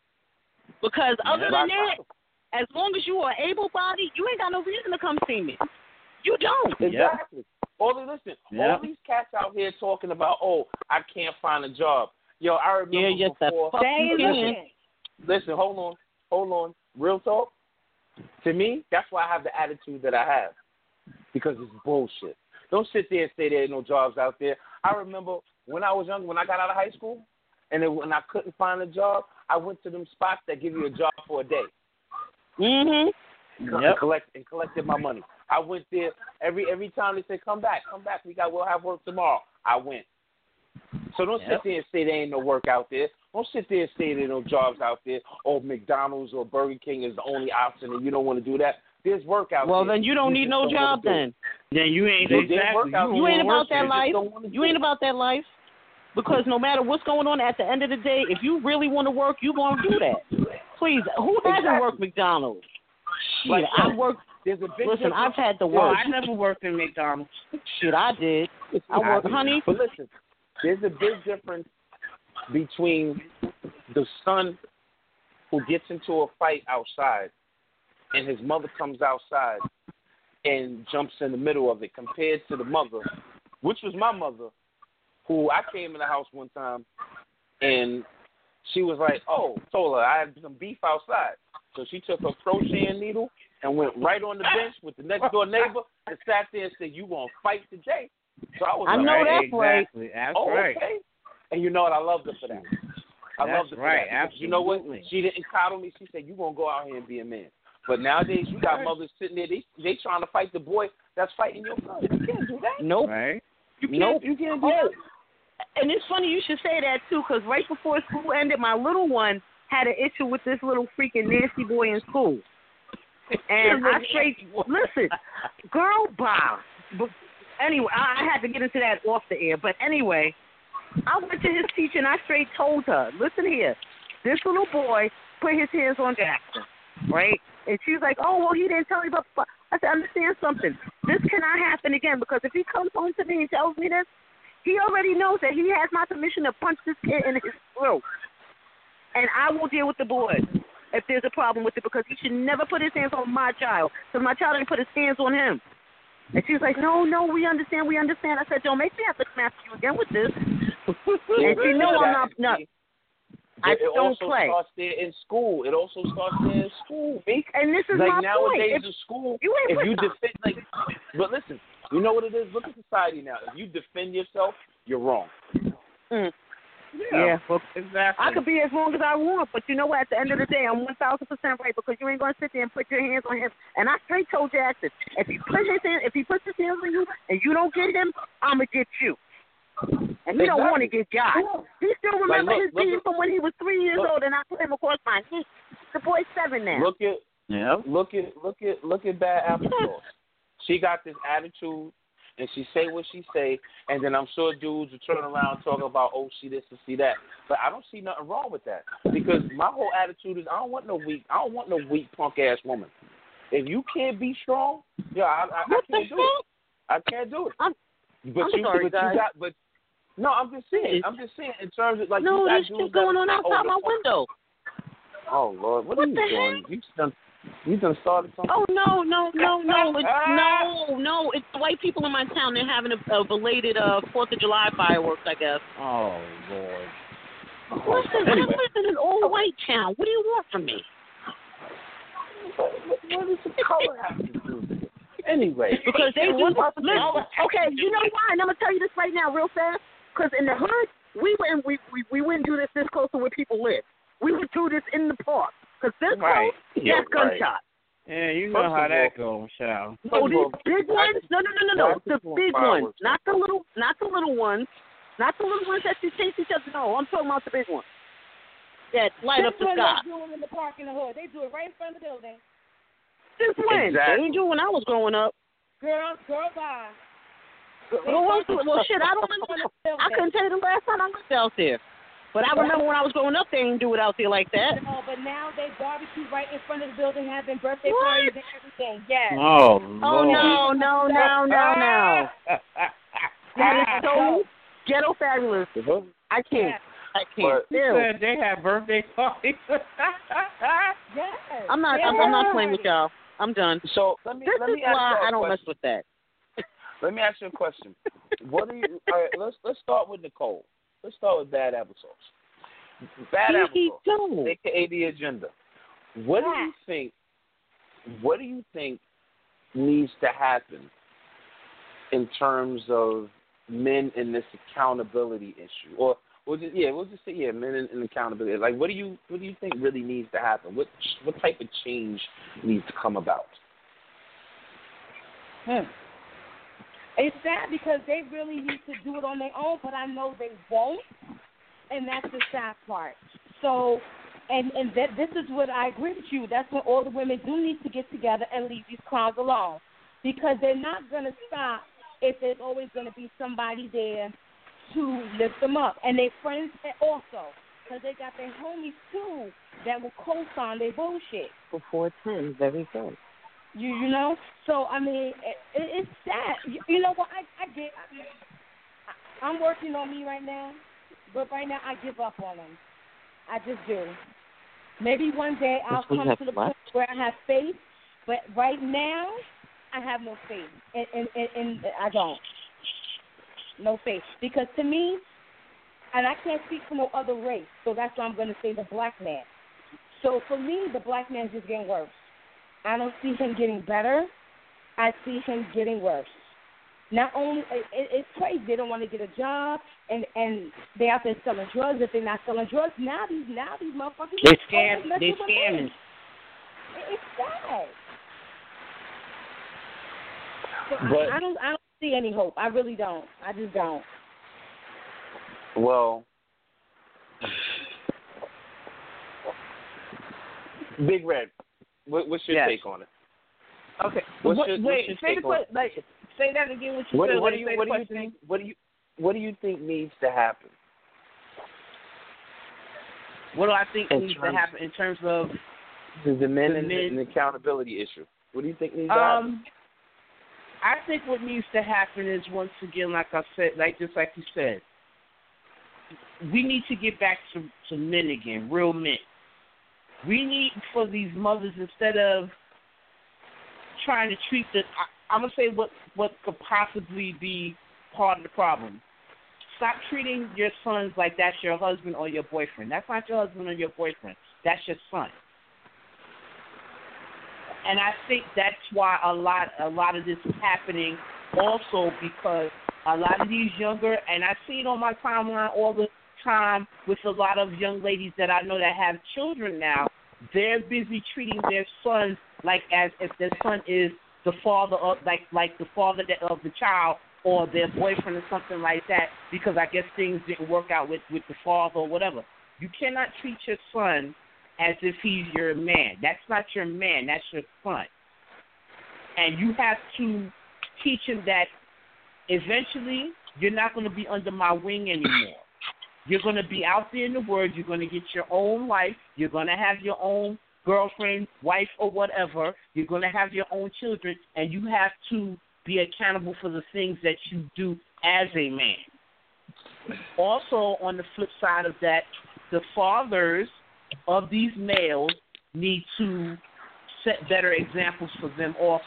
Because other Rock than that, bottom. as long as you are able-bodied, you ain't got no reason to come see me. You don't. Exactly. All the listen, Yep. all these cats out here talking about, oh, I can't find a job. Yo, I remember Yeah, yes, the before. fuck you listen, can. listen, hold on, hold on. Real talk. To me, that's why I have the attitude that I have, because it's bullshit. Don't sit there and say there ain't no jobs out there. I remember when I was young, when I got out of high school, and then when I couldn't find a job, I went to them spots that give you a job for a day. Mhm. And Yep. collect and collected my money. I went there every every time they said, "Come back, come back. We got we'll have work tomorrow." I went. So don't Yep. sit there and say there ain't no work out there. Don't sit there and say there ain't no jobs out there. Or McDonald's or Burger King is the only option, and you don't want to do that. There's work out Well, there. then you don't need just no don't job wanna do it. then. then you ain't Well, there's exactly. work out You, You ain't don't about work that You just life. don't wanna You do ain't it. about that life. Because no matter what's going on, at the end of the day, if you really want to work, you gonna do that. Please, who hasn't Exactly. worked McDonald's? Shit, Like, I worked. There's a big Listen, difference. I've had to Well, work. I never worked in McDonald's. Shit, I did. I worked, honey. But listen, there's a big difference between the son who gets into a fight outside and his mother comes outside and jumps in the middle of it compared to the mother, which was my mother, who I came in the house one time and she was like, oh, told her I had some beef outside. So she took her crocheting needle and went right on the bench with the next door neighbor and sat there and said, you going to fight today? So I was I like, know hey, that's right. Exactly. That's oh, right. okay. And you know what? I loved her for that. I That's loved her for right. that. Because you know what? Absolutely. She didn't coddle me. She said, you going to go out here and be a man. But nowadays, you got mothers sitting there. They they trying to fight the boy that's fighting your son. You can't do that. Nope. Right. You can't, Nope. you can't do Oh, that. and it's funny you should say that too, because right before school ended, my little one had an issue with this little freaking nasty boy in school. And I straight listen, girl, bye. But anyway, I, I had to get into that off the air. But anyway, I went to his teacher and I straight told her, listen here, this little boy put his hands on Jackson, right? And she was like, oh, well, he didn't tell me about the. I said, understand something. This cannot happen again, because if he comes home to me and tells me this, he already knows that he has my permission to punch this kid in his throat. And I will deal with the boys if there's a problem with it, because he should never put his hands on my child, because my child didn't put his hands on him. And she was like, no, no, we understand, we understand. I said, don't make me have to come after you again with this. And she know I'm not, no, I But it don't also play. starts there in school. It also starts there in school, Meek. And this is Like my nowadays point. in school, you ain't if put you some- defend, like, but listen, you know what it is? Look at society now. If you defend yourself, you're wrong. Mm. Yeah, well, Exactly. I could be as long as I want, but you know what? At the end of the day, I'm one thousand percent right, because you ain't gonna sit there and put your hands on him. And I straight told Jackson, if he put his hand, if he puts his hands on you and you don't get him, I'ma get you. And he don't want to get got. He still remember Like, look, his look beating at- from when he was three years look. old, and I put him across my knee. The boy's seven now. Look at Yeah. Look at look at look at Bad Applesauce. She got this attitude, and she say what she say, and then I'm sure dudes will turn around talking about, oh, she this and she that. But I don't see nothing wrong with that, because my whole attitude is I don't want no weak I don't want no weak punk ass woman. If you can't be strong, yeah, I, I, I can't do it. I can't do it. I'm, but I'm you, sorry, but guys. you got, but no, I'm just saying. I'm just saying in terms of like no, you there's got shit dudes going that on are outside my over- window. Oh Lord, what, What are you the doing? heck? You done, you done started something. Oh no, no, no, no! It's no, no! It's the white people in my town. They're having a, a belated uh Fourth of July fireworks, I guess. Oh Lord. Listen, I live in an old white town. What do you want from me? What, what does the color have to do with it? Anyway, Because they do. Listen, okay, you know why? And I'm gonna tell you this right now, real fast. Because in the hood, we wouldn't we, we we wouldn't do this this close to where people live. We would do this in the park. Because this Right. close, Yeah, that's gunshot. Yeah, you know First how of that goes, child. Oh, these all, big I- ones? No, no, no, no, no. I The just want big fireworks. ones, not the little, not the little ones, not the little ones that you chase each other. No, I'm talking about the big ones that light up This the one sky. they do it in the park in the hood. They do it right in front of the building. Since when? Exactly. They didn't do it when I was growing up. Girl, girl, bye. Well, well, well, shit, I don't remember. I couldn't tell you the last time I lived out there. But I remember when I was growing up, they didn't do it out there like that. No, but now they barbecue right in front of the building, having birthday What? parties and everything. Yes. Oh Oh, Lord. no, no, no, no, no. That is so ghetto fabulous. I can't. I can't. But- You Ew. said they have birthday parties. Yes. I'm not. They I'm, have I'm not playing parties. with y'all. I'm done. So let me This let is me ask why you a I don't mess question. with that. Let me ask you a question. What do you? All right, let's let's start with Nicole. Let's start with Bad Applesauce. Bad Here he Applesauce, goes. aka the agenda. What do you think? What do you think needs to happen in terms of men in this accountability issue, or we'll just yeah, we'll just say yeah, men in, in accountability. Like, what do you what do you think really needs to happen? What what type of change needs to come about? Hmm. It's sad because they really need to do it on their own, but I know they won't, and that's the sad part. So, and and that this is what I agree with you. That's when all the women do need to get together and leave these clowns alone, because they're not going to stop if there's always going to be somebody there to lift them up, and their friends also, because they got their homies too that will co-sign their bullshit. Before ten, very good. You you know, so I mean, it, it, it's sad. You, you know what? I I get. I, I'm working on me right now, but right now I give up on them. I just do. Maybe one day I'll We come have to the what? point where I have faith, but right now I have no faith, and and, and, and I don't. No faith, because to me, and I can't speak for no other race, so that's why I'm going to say the black man. So for me, the black man's just getting worse. I don't see him getting better. I see him getting worse. Not only it, it's crazy, they don't want to get a job, and and they out there selling drugs. If they're not selling drugs, now these now these motherfuckers They are scam. messing They with scamming. men. It, it's sad. So But- I, I don't I don't see any hope. I really don't. I just don't. Well, Big Red, what, what's your Yes. take on it? Okay. What's What- your- what's wait. your say take the on que- like. Say that again. What you What, said. what Like, do you say what the do you question. think what do you what do you think needs to happen? What do I think In needs to terms- happen in terms of The, the men The and men- the accountability issue. What do you think needs to happen? Um, I think what needs to happen is, once again, like I said, like just like you said, we need to get back to, to men again, real men. We need for these mothers, instead of trying to treat the, I, I'm gonna say what what could possibly be part of the problem. Stop treating your sons like that's your husband or your boyfriend. That's not your husband or your boyfriend. That's your son. And I think that's why a lot a lot of this is happening also, because a lot of these younger, and I see it on my timeline all the time with a lot of young ladies that I know that have children now, they're busy treating their sons like as if their son is the father of like like the father of the child or their boyfriend or something like that, because I guess things didn't work out with, with the father or whatever. You cannot treat your son as if he's your man. That's not your man. That's your son. And you have to teach him that eventually you're not going to be under my wing anymore. You're going to be out there in the world. You're going to get your own life. You're going to have your own girlfriend, wife, or whatever. You're going to have your own children, and you have to be accountable for the things that you do as a man. Also, on the flip side of that, the fathers of these males need to set better examples for them also.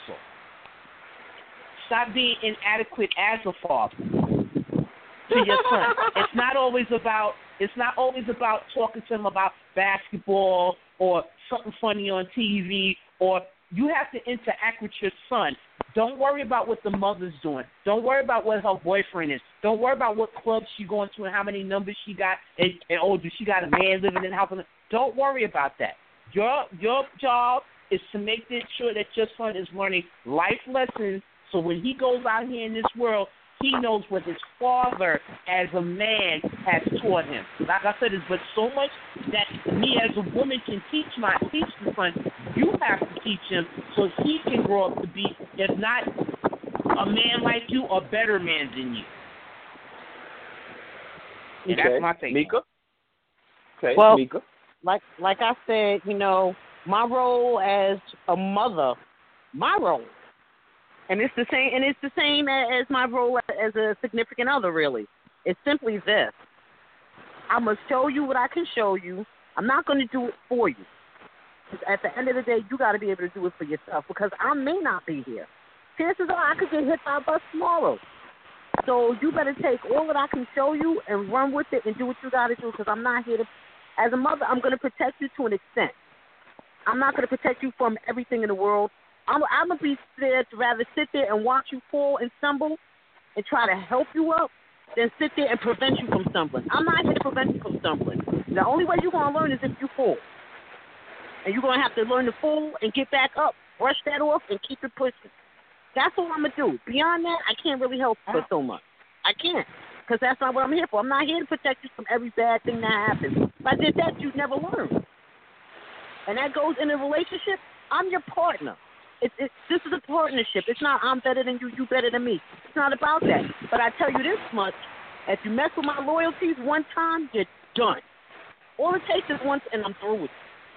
Stop being inadequate as a father to your son. It's not always about it's not always about talking to him about basketball or something funny on T V, or you have to interact with your son. Don't worry about what the mother's doing. Don't worry about what her boyfriend is. Don't worry about what club she's going to and how many numbers she got, and, and oh, does she got a man living in the house? Don't worry about that. Your your job is to make sure that your son is learning life lessons, so when he goes out here in this world, he knows what his father as a man has taught him. Like I said, it's but so much that me as a woman can teach my teach the son. You have to teach him so he can grow up to be, if not a man like you, a better man than you. And okay. That's my take. Mika? Okay, well, Mika. Like, like I said, you know, my role as a mother, my role, and it's the same, and it's the same as my role as a significant other. Really, it's simply this: I must show you what I can show you. I'm not going to do it for you. At the end of the day, you got to be able to do it for yourself, because I may not be here. Chances are I could get hit by a bus tomorrow. So you better take all that I can show you and run with it and do what you got to do, because I'm not here to. As a mother, I'm going to protect you to an extent. I'm not going to protect you from everything in the world. I'm, I'm going to be there to rather sit there and watch you fall and stumble and try to help you up than sit there and prevent you from stumbling. I'm not here to prevent you from stumbling. The only way you're going to learn is if you fall. And you're going to have to learn to fall and get back up, brush that off, and keep it pushing. That's all I'm going to do. Beyond that, I can't really help you so much. I can't, because that's not what I'm here for. I'm not here to protect you from every bad thing that happens. If I did that, you'd never learn. And that goes in a relationship. I'm your partner. It's, it's, this is a partnership. It's not I'm better than you, you better than me. It's not about that. But I tell you this much, if you mess with my loyalties one time, you're done. All it takes is once, and I'm through with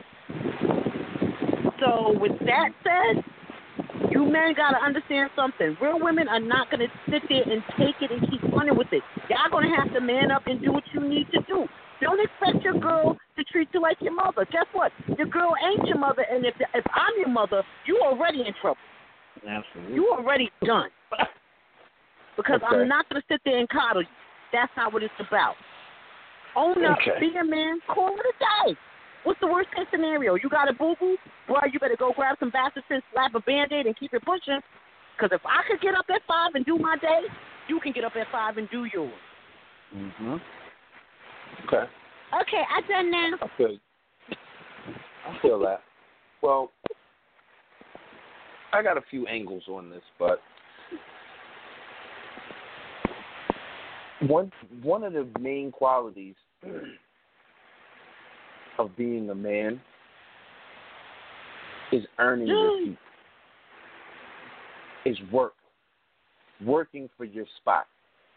you. So with that said, you men got to understand something. Real women are not going to sit there and take it and keep running with it. Y'all going to have to man up and do what you need to do. Don't expect your girl to treat you like your mother. Guess what? Your girl ain't your mother, and if if I'm your mother, you already in trouble. Absolutely. You already done. Because okay. I'm not going to sit there and coddle you. That's not what it's about. Own up, okay. be a man, call it a day. What's the worst case scenario? You got a boo-boo? Boy, you better go grab some Vaseline, slap a Band-Aid, and keep it pushing. Because if I could get up at five and do my day, you can get up at five and do yours. Mm-hmm. Okay. Okay, I done now. I feel, I feel that. Well, I got a few angles on this, but one one of the main qualities of being a man is earning your keep. Is work. Working for your spot.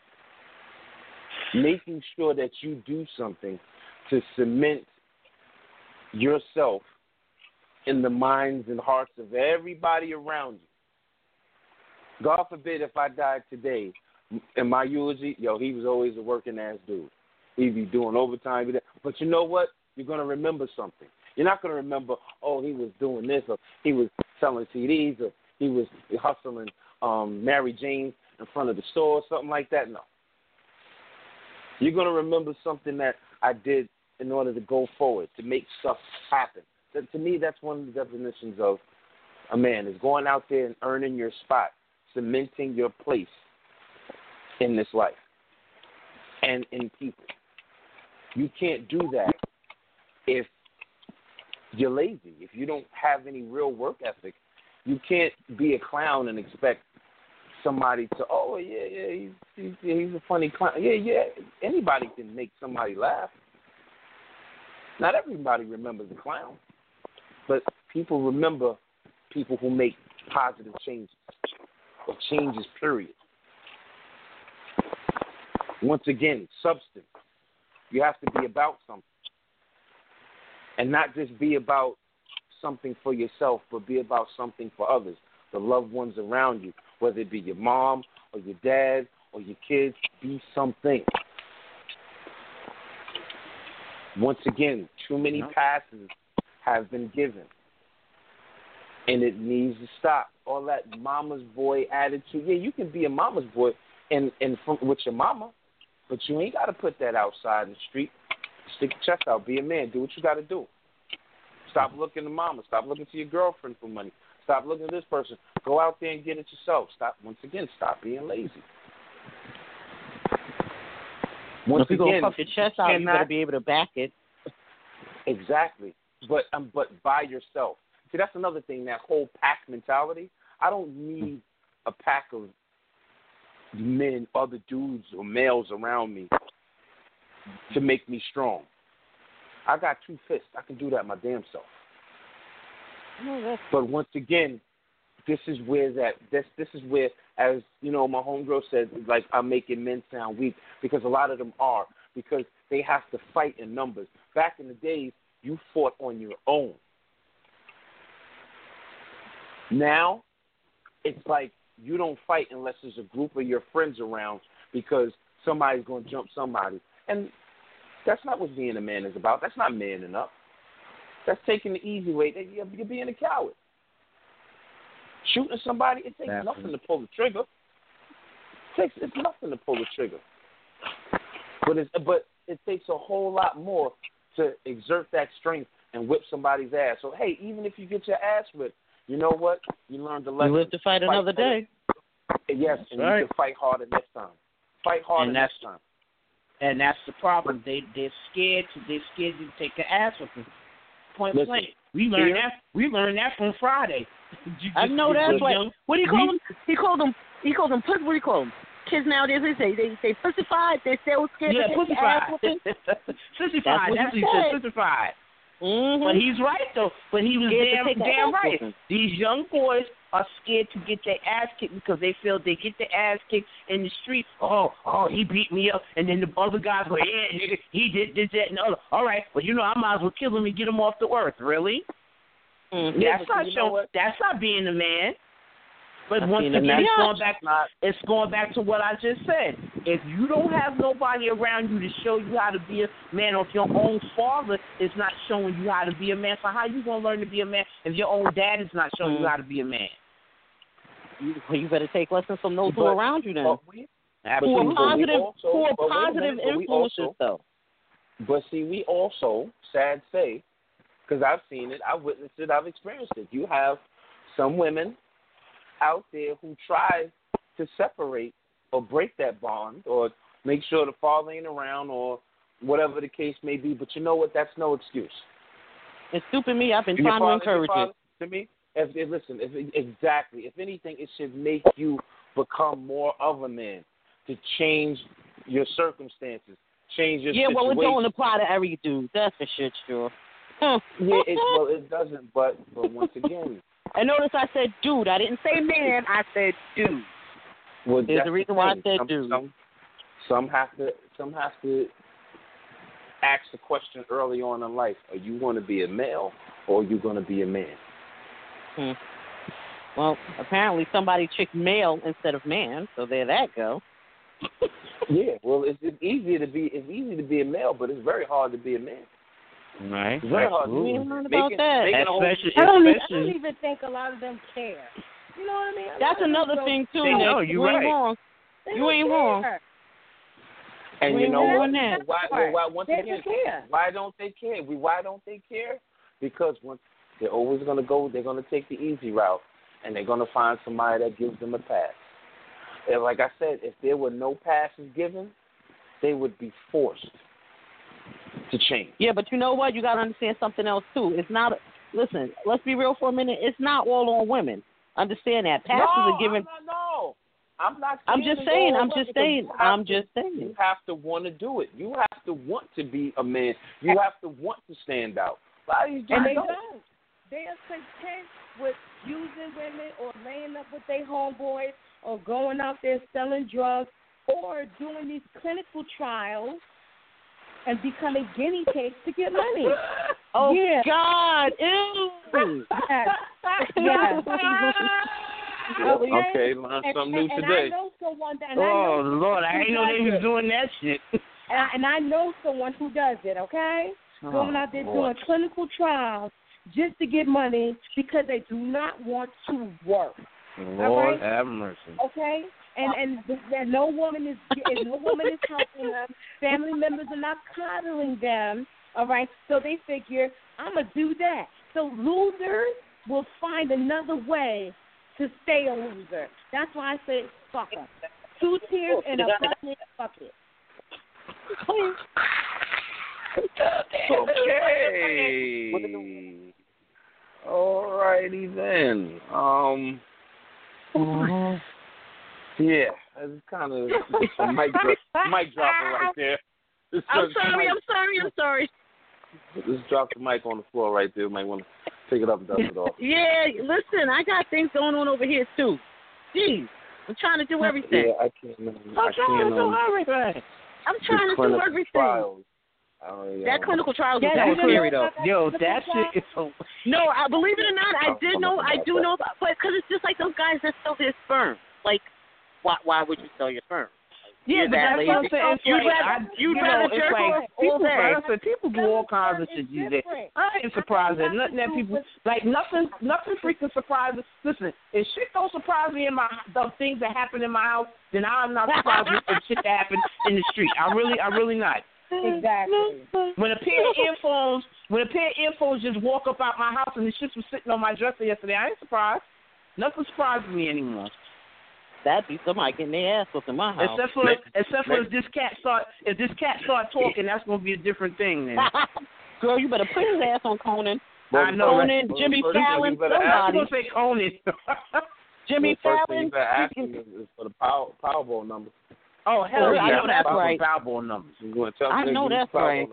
Making sure that you do something to cement yourself in the minds and hearts of everybody around you. God forbid if I died today, in my eulogy, yo, he was always a working ass dude. He'd be doing overtime. But you know what? You're going to remember something. You're not going to remember, oh, he was doing this, or he was selling C Ds, or he was hustling um, Mary Jane in front of the store, or something like that. No. You're going to remember something that I did in order to go forward, to make stuff happen. So to me, that's one of the definitions of a man, is going out there and earning your spot, cementing your place in this life and in people. You can't do that if you're lazy, if you don't have any real work ethic. You can't be a clown and expect somebody to, oh, yeah, yeah, he's, he's, he's a funny clown. Yeah, yeah, anybody can make somebody laugh. Not everybody remembers the clown, but people remember people who make positive changes or changes, period. Once again, substance. You have to be about something. And not just be about something for yourself, but be about something for others, the loved ones around you, whether it be your mom or your dad or your kids, be something. Once again, too many passes have been given, and it needs to stop. All that mama's boy attitude. Yeah, you can be a mama's boy and, and from, with your mama, but you ain't got to put that outside in the street. Stick your chest out. Be a man. Do what you got to do. Stop looking to mama. Stop looking to your girlfriend for money. Stop looking at this person. Go out there and get it yourself. Stop. Once again, stop being lazy. Once if you're again, gonna puff your chest out, you better be able to back it. Exactly. But um, but by yourself. See, that's another thing. That whole pack mentality. I don't need a pack of men, other dudes or males around me to make me strong. I got two fists. I can do that my damn self. Oh, but once again, this is where that this this is where, as you know, my homegirl said, like, I'm making men sound weak, because a lot of them are, because they have to fight in numbers. Back in the days, you fought on your own. Now, it's like you don't fight unless there's a group of your friends around, because somebody's going to jump somebody. And that's not what being a man is about. That's not manning up. That's taking the easy way. You're, you're being a coward. Shooting somebody, it takes Absolutely. nothing to pull the trigger. It takes it's nothing to pull the trigger. But it's, but it takes a whole lot more to exert that strength and whip somebody's ass. So, hey, even if you get your ass whipped, you know what? You learned the lesson. You live to fight, fight another day. Yes, and right. you can fight harder next time. Fight harder and next time. And that's the problem. They they're scared to they're scared to take the ass with them. Point Listen, blank. We learned here, that we learned that from Friday. You I just- know you that's just what. young- What do you call we- them? He called them. He called them pussy. What do you call them? Kids nowadays, they say they say pussified. They say what's scared. Yeah, to take their ass pussified. whooping. Pussified. That's what That's he what he said. said. Pussified. Mm-hmm. But he's right though. But he was Scared to damn take their damn ass right. whooping. These young boys are scared to get their ass kicked because they feel they get their ass kicked in the street. Oh, oh, he beat me up, and then the other guys go, yeah, nigga, he did this, that, and the other. All right, well, you know, I might as well kill him and get him off the earth. Really? Mm-hmm. That's but not you know showing. what? That's not being a man. But That's once being a again, man. it's Yeah. going back. It's going back to what I just said. If you don't have nobody around you to show you how to be a man, or if your own father is not showing you how to be a man, so how you gonna learn to be a man if your own dad is not showing Mm. you how to be a man? You, well, you better take lessons from those who But- are around you then. But we, Who Absolutely. are positive, also- who are but wait a positive minute, but we influences, also- though. But see, we also, sad say, because I've seen it, I've witnessed it, I've experienced it. You have some women out there who try to separate or break that bond or make sure the father ain't around or whatever the case may be. But you know what? That's no excuse. And stupid me, I've been Your trying to father- encourage your it. father, to me, if, if, listen, if, exactly. If anything, it should make you become more of a man, to change your circumstances, change your Yeah, situation. well, it don't apply to every dude. That's for shit, sure. Yeah, it, well, it doesn't. But but once again, And notice I said dude. I didn't say man. I said dude. well, There's that's a reason the why I thing. said some, dude. Some, some have to some have to ask the question early on in life: are you going to be a male or are you going to be a man? Hmm. Well, apparently somebody chicked male instead of man, so there that go. Yeah, well, it's, it's easier to be it's easy to be a male, but it's very hard to be a man. Right. It's very hard. We to ain't learned about making, that. Making a whole, Especially, I don't, even, I especially don't even think a lot of them care. You know what I mean? A That's lot of them another don't- thing too, They Nick. know, you you ain't right. wrong. they You don't ain't care. wrong. and we you ain't know wrong what? on that. Why, well, why, once They again, don't care. why don't they care? We why don't they care? Because once they're always going to go, they're going to take the easy route, and they're going to find somebody that gives them a pass. And like I said, if there were no passes given, they would be forced to change. Yeah, but you know what? You got to understand something else too. It's not. Listen, let's be real for a minute. It's not all on women. Understand that passes no, are given. I'm not, no, I'm not. I'm just saying. I'm just saying. I'm just saying. You have to want to do it. You have to want to be a man. You have to want to stand out. A lot of these And they don't. don't. They are content with using women or laying up with their homeboys or going out there selling drugs or doing these clinical trials and becoming guinea pigs to get money. Oh, yeah. God. Ew. Yes. Yes. Okay, okay, learn and, something and, new and today. I know someone that. And Oh, I know Lord, I ain't know they was doing that shit. And I, and I know someone who does it, okay? Oh, Going out there Lord. doing clinical trials just to get money because they do not want to work. Lord right? have mercy. Okay? And and th- no woman is and no woman is helping them. Family members are not coddling them. All right? So they figure, I'm gonna do that. So losers will find another way to stay a loser. That's why I say fuck them. Two tears in a bucket. bucket. Okay. All righty then. Um. Yeah, it's kind of a mic drop, mic dropper right there. Just, I'm just sorry. mic, I'm sorry. I'm sorry. Just drop the mic on the floor right there. Might want to pick it up and dust it off. Yeah, listen, I got things going on over here too. Jeez, I'm trying to do everything. Yeah, I can't. Um, I'm I trying can't. to do Um, everything. I'm the trying to do clinical everything. trials. Oh, yeah. That clinical trials was Yeah, hella you know scary though. about Yo, clinical that trial? shit is so... No, I believe it or not, I Oh, did I'm know. not I about do that. know, but because it's just like those guys that sell their sperm. Like, why? Why would you sell your sperm? Yeah, You're but that that's what I'm lazy. saying. It's You'd like, rather- I, you'd you rather know, it's jerk like off all people, day. listen, people do all kinds of shit these days. I ain't surprised at nothing that people like. Nothing, nothing freaking surprises. Listen, if shit don't surprise me in my the things that happen in my house, then I'm not surprised with the shit that happens in the street. I really, I really not. Exactly. When a pair of earphones, when a pair of earphones just walk up out my house and the shit was sitting on my dresser yesterday, I ain't surprised. Nothing surprises me anymore. That'd be somebody getting their ass whooped in my house. Except for Next- except for next- if this cat start if this cat start talking, that's gonna be a different thing then. Girl, you better put his ass on Conan. I know. Conan, Well, Jimmy first thing Fallon, you better I was somebody. gonna say Conan. Jimmy Well, first thing Fallon. you better ask him is, is for the power, Powerball number. Oh hell Oh, yeah! I know that's Powerball- right. Powerball numbers. You're going to tell I him know to give that's the Powerball right. number.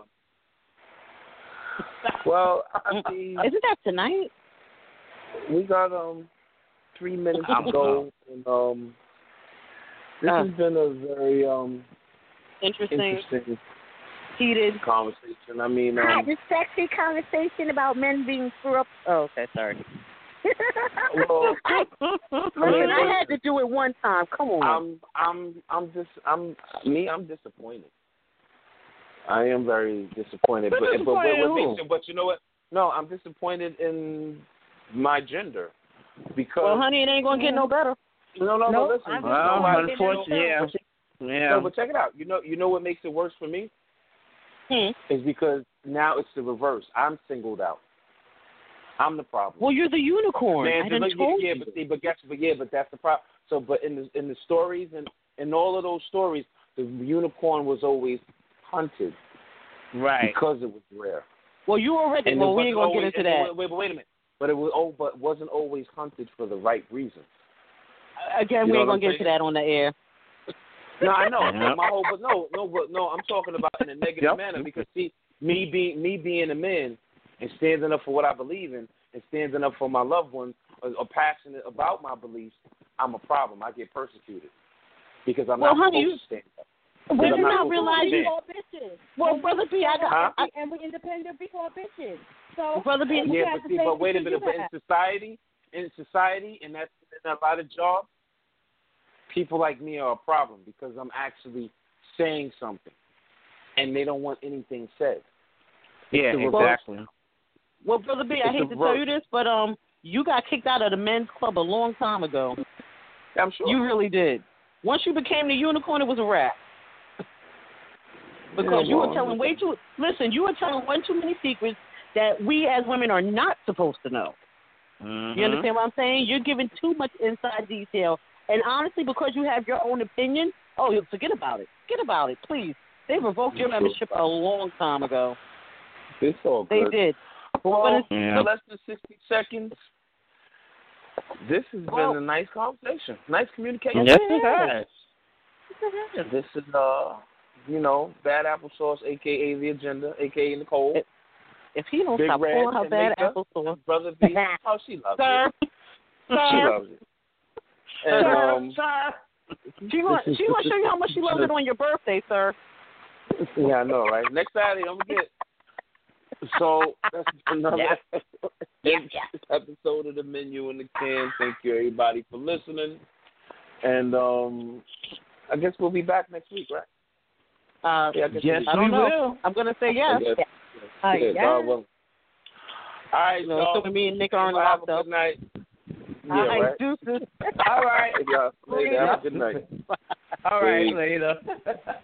Well, I mean, Isn't that tonight? we got um three minutes I'm to go, and um this Uh. has been a very um Interesting, interesting heated. conversation. I mean, Hi, um, this sexy conversation about men being screw up. Oh, okay, sorry. well, Listen, I had to do it one time. Come on. I'm I'm I'm just I'm me. I'm disappointed. I am very disappointed. But But but, but, disappointed what who? makes it, but you know what? No, I'm disappointed in my gender because well, honey, it ain't gonna get no better. no no Nope, no listen. I'm you know Well, why- unfortunately, yeah, but check- yeah. No, but check it out. You know you know what makes it worse for me Hmm. is because now it's the reverse. I'm singled out. I'm the problem. Well, you're the unicorn. Man, I so done look, told yeah, you. but see, but guess, but yeah, but that's the problem. So, but in the in the stories and in all of those stories, the unicorn was always hunted Right. because it was rare. Well, you already. And Well, it we ain't wasn't gonna always, get into and that. it- Wait, but wait a minute. But it was oh, but wasn't always hunted for the right reason. Again, You we know ain't what gonna I'm get into saying? that on the air. No, I know. Yeah. My whole, but no, no, but no. I'm talking about in a negative Yep. manner because see, me being me being a man and standing up for what I believe in and standing up for my loved ones or, or passionate about my beliefs, I'm a problem. I get persecuted because I'm Well, not honey, supposed to stand up. Would Because you I'm not supposed to realize stand. We all bitches. Well, And brother we- B, I got. Huh? I, and we independent. We all bitches. So brother B, we Yeah, have but to see, say but wait a what minute. you But in have. society, in society, and that's in a lot of jobs, people like me are a problem because I'm actually saying something, and they don't want anything said. Yeah, the reverse. exactly. well, brother B, I It's hate a to tell verse. you this, but um, you got kicked out of the men's club a long time ago. I'm sure. You really did. Once you became the unicorn, it was a wrap. Because Yeah, you were well, telling way too. Listen, you were telling one too many secrets that we as women are not supposed to know. Mm-hmm. You understand what I'm saying? You're giving too much inside detail. And honestly, because you have your own opinion, oh, you forget about it. Forget about it, please. They revoked your Sure. membership a long time ago. It's all They good. did. Well, But it's- Yeah. for less than sixty seconds, this has Well, been a nice conversation, nice communication. Yes, it has. This is, uh, you know, Bad Applesauce, a k a. The Agenda, a k a. Nicole. If, if he don't Big stop Red pulling her and bad Mika, applesauce. Brother B. Oh, she loves Sir, it. She sir, loves it. And, sir, um, sir. She want she want to show you how much she loves it on your birthday, sir. yeah, I know, right? Next Saturday, I'm going to get. So, that's another Yeah. Yeah, episode of The Menu in the Can. Thank you, everybody, for listening. And um, I guess we'll be back next week, right? Uh, Yeah, I guess Yes, we'll I be don't we know. will. I'm gonna say yes. I guess. Uh, Yeah, yeah. God willing. All right, You know, y'all. so me and Nick are in the Have a locked up. good night. Yeah, All right, right? deuces. All right. Y'all, later. Have a good night. All right, Peace. later.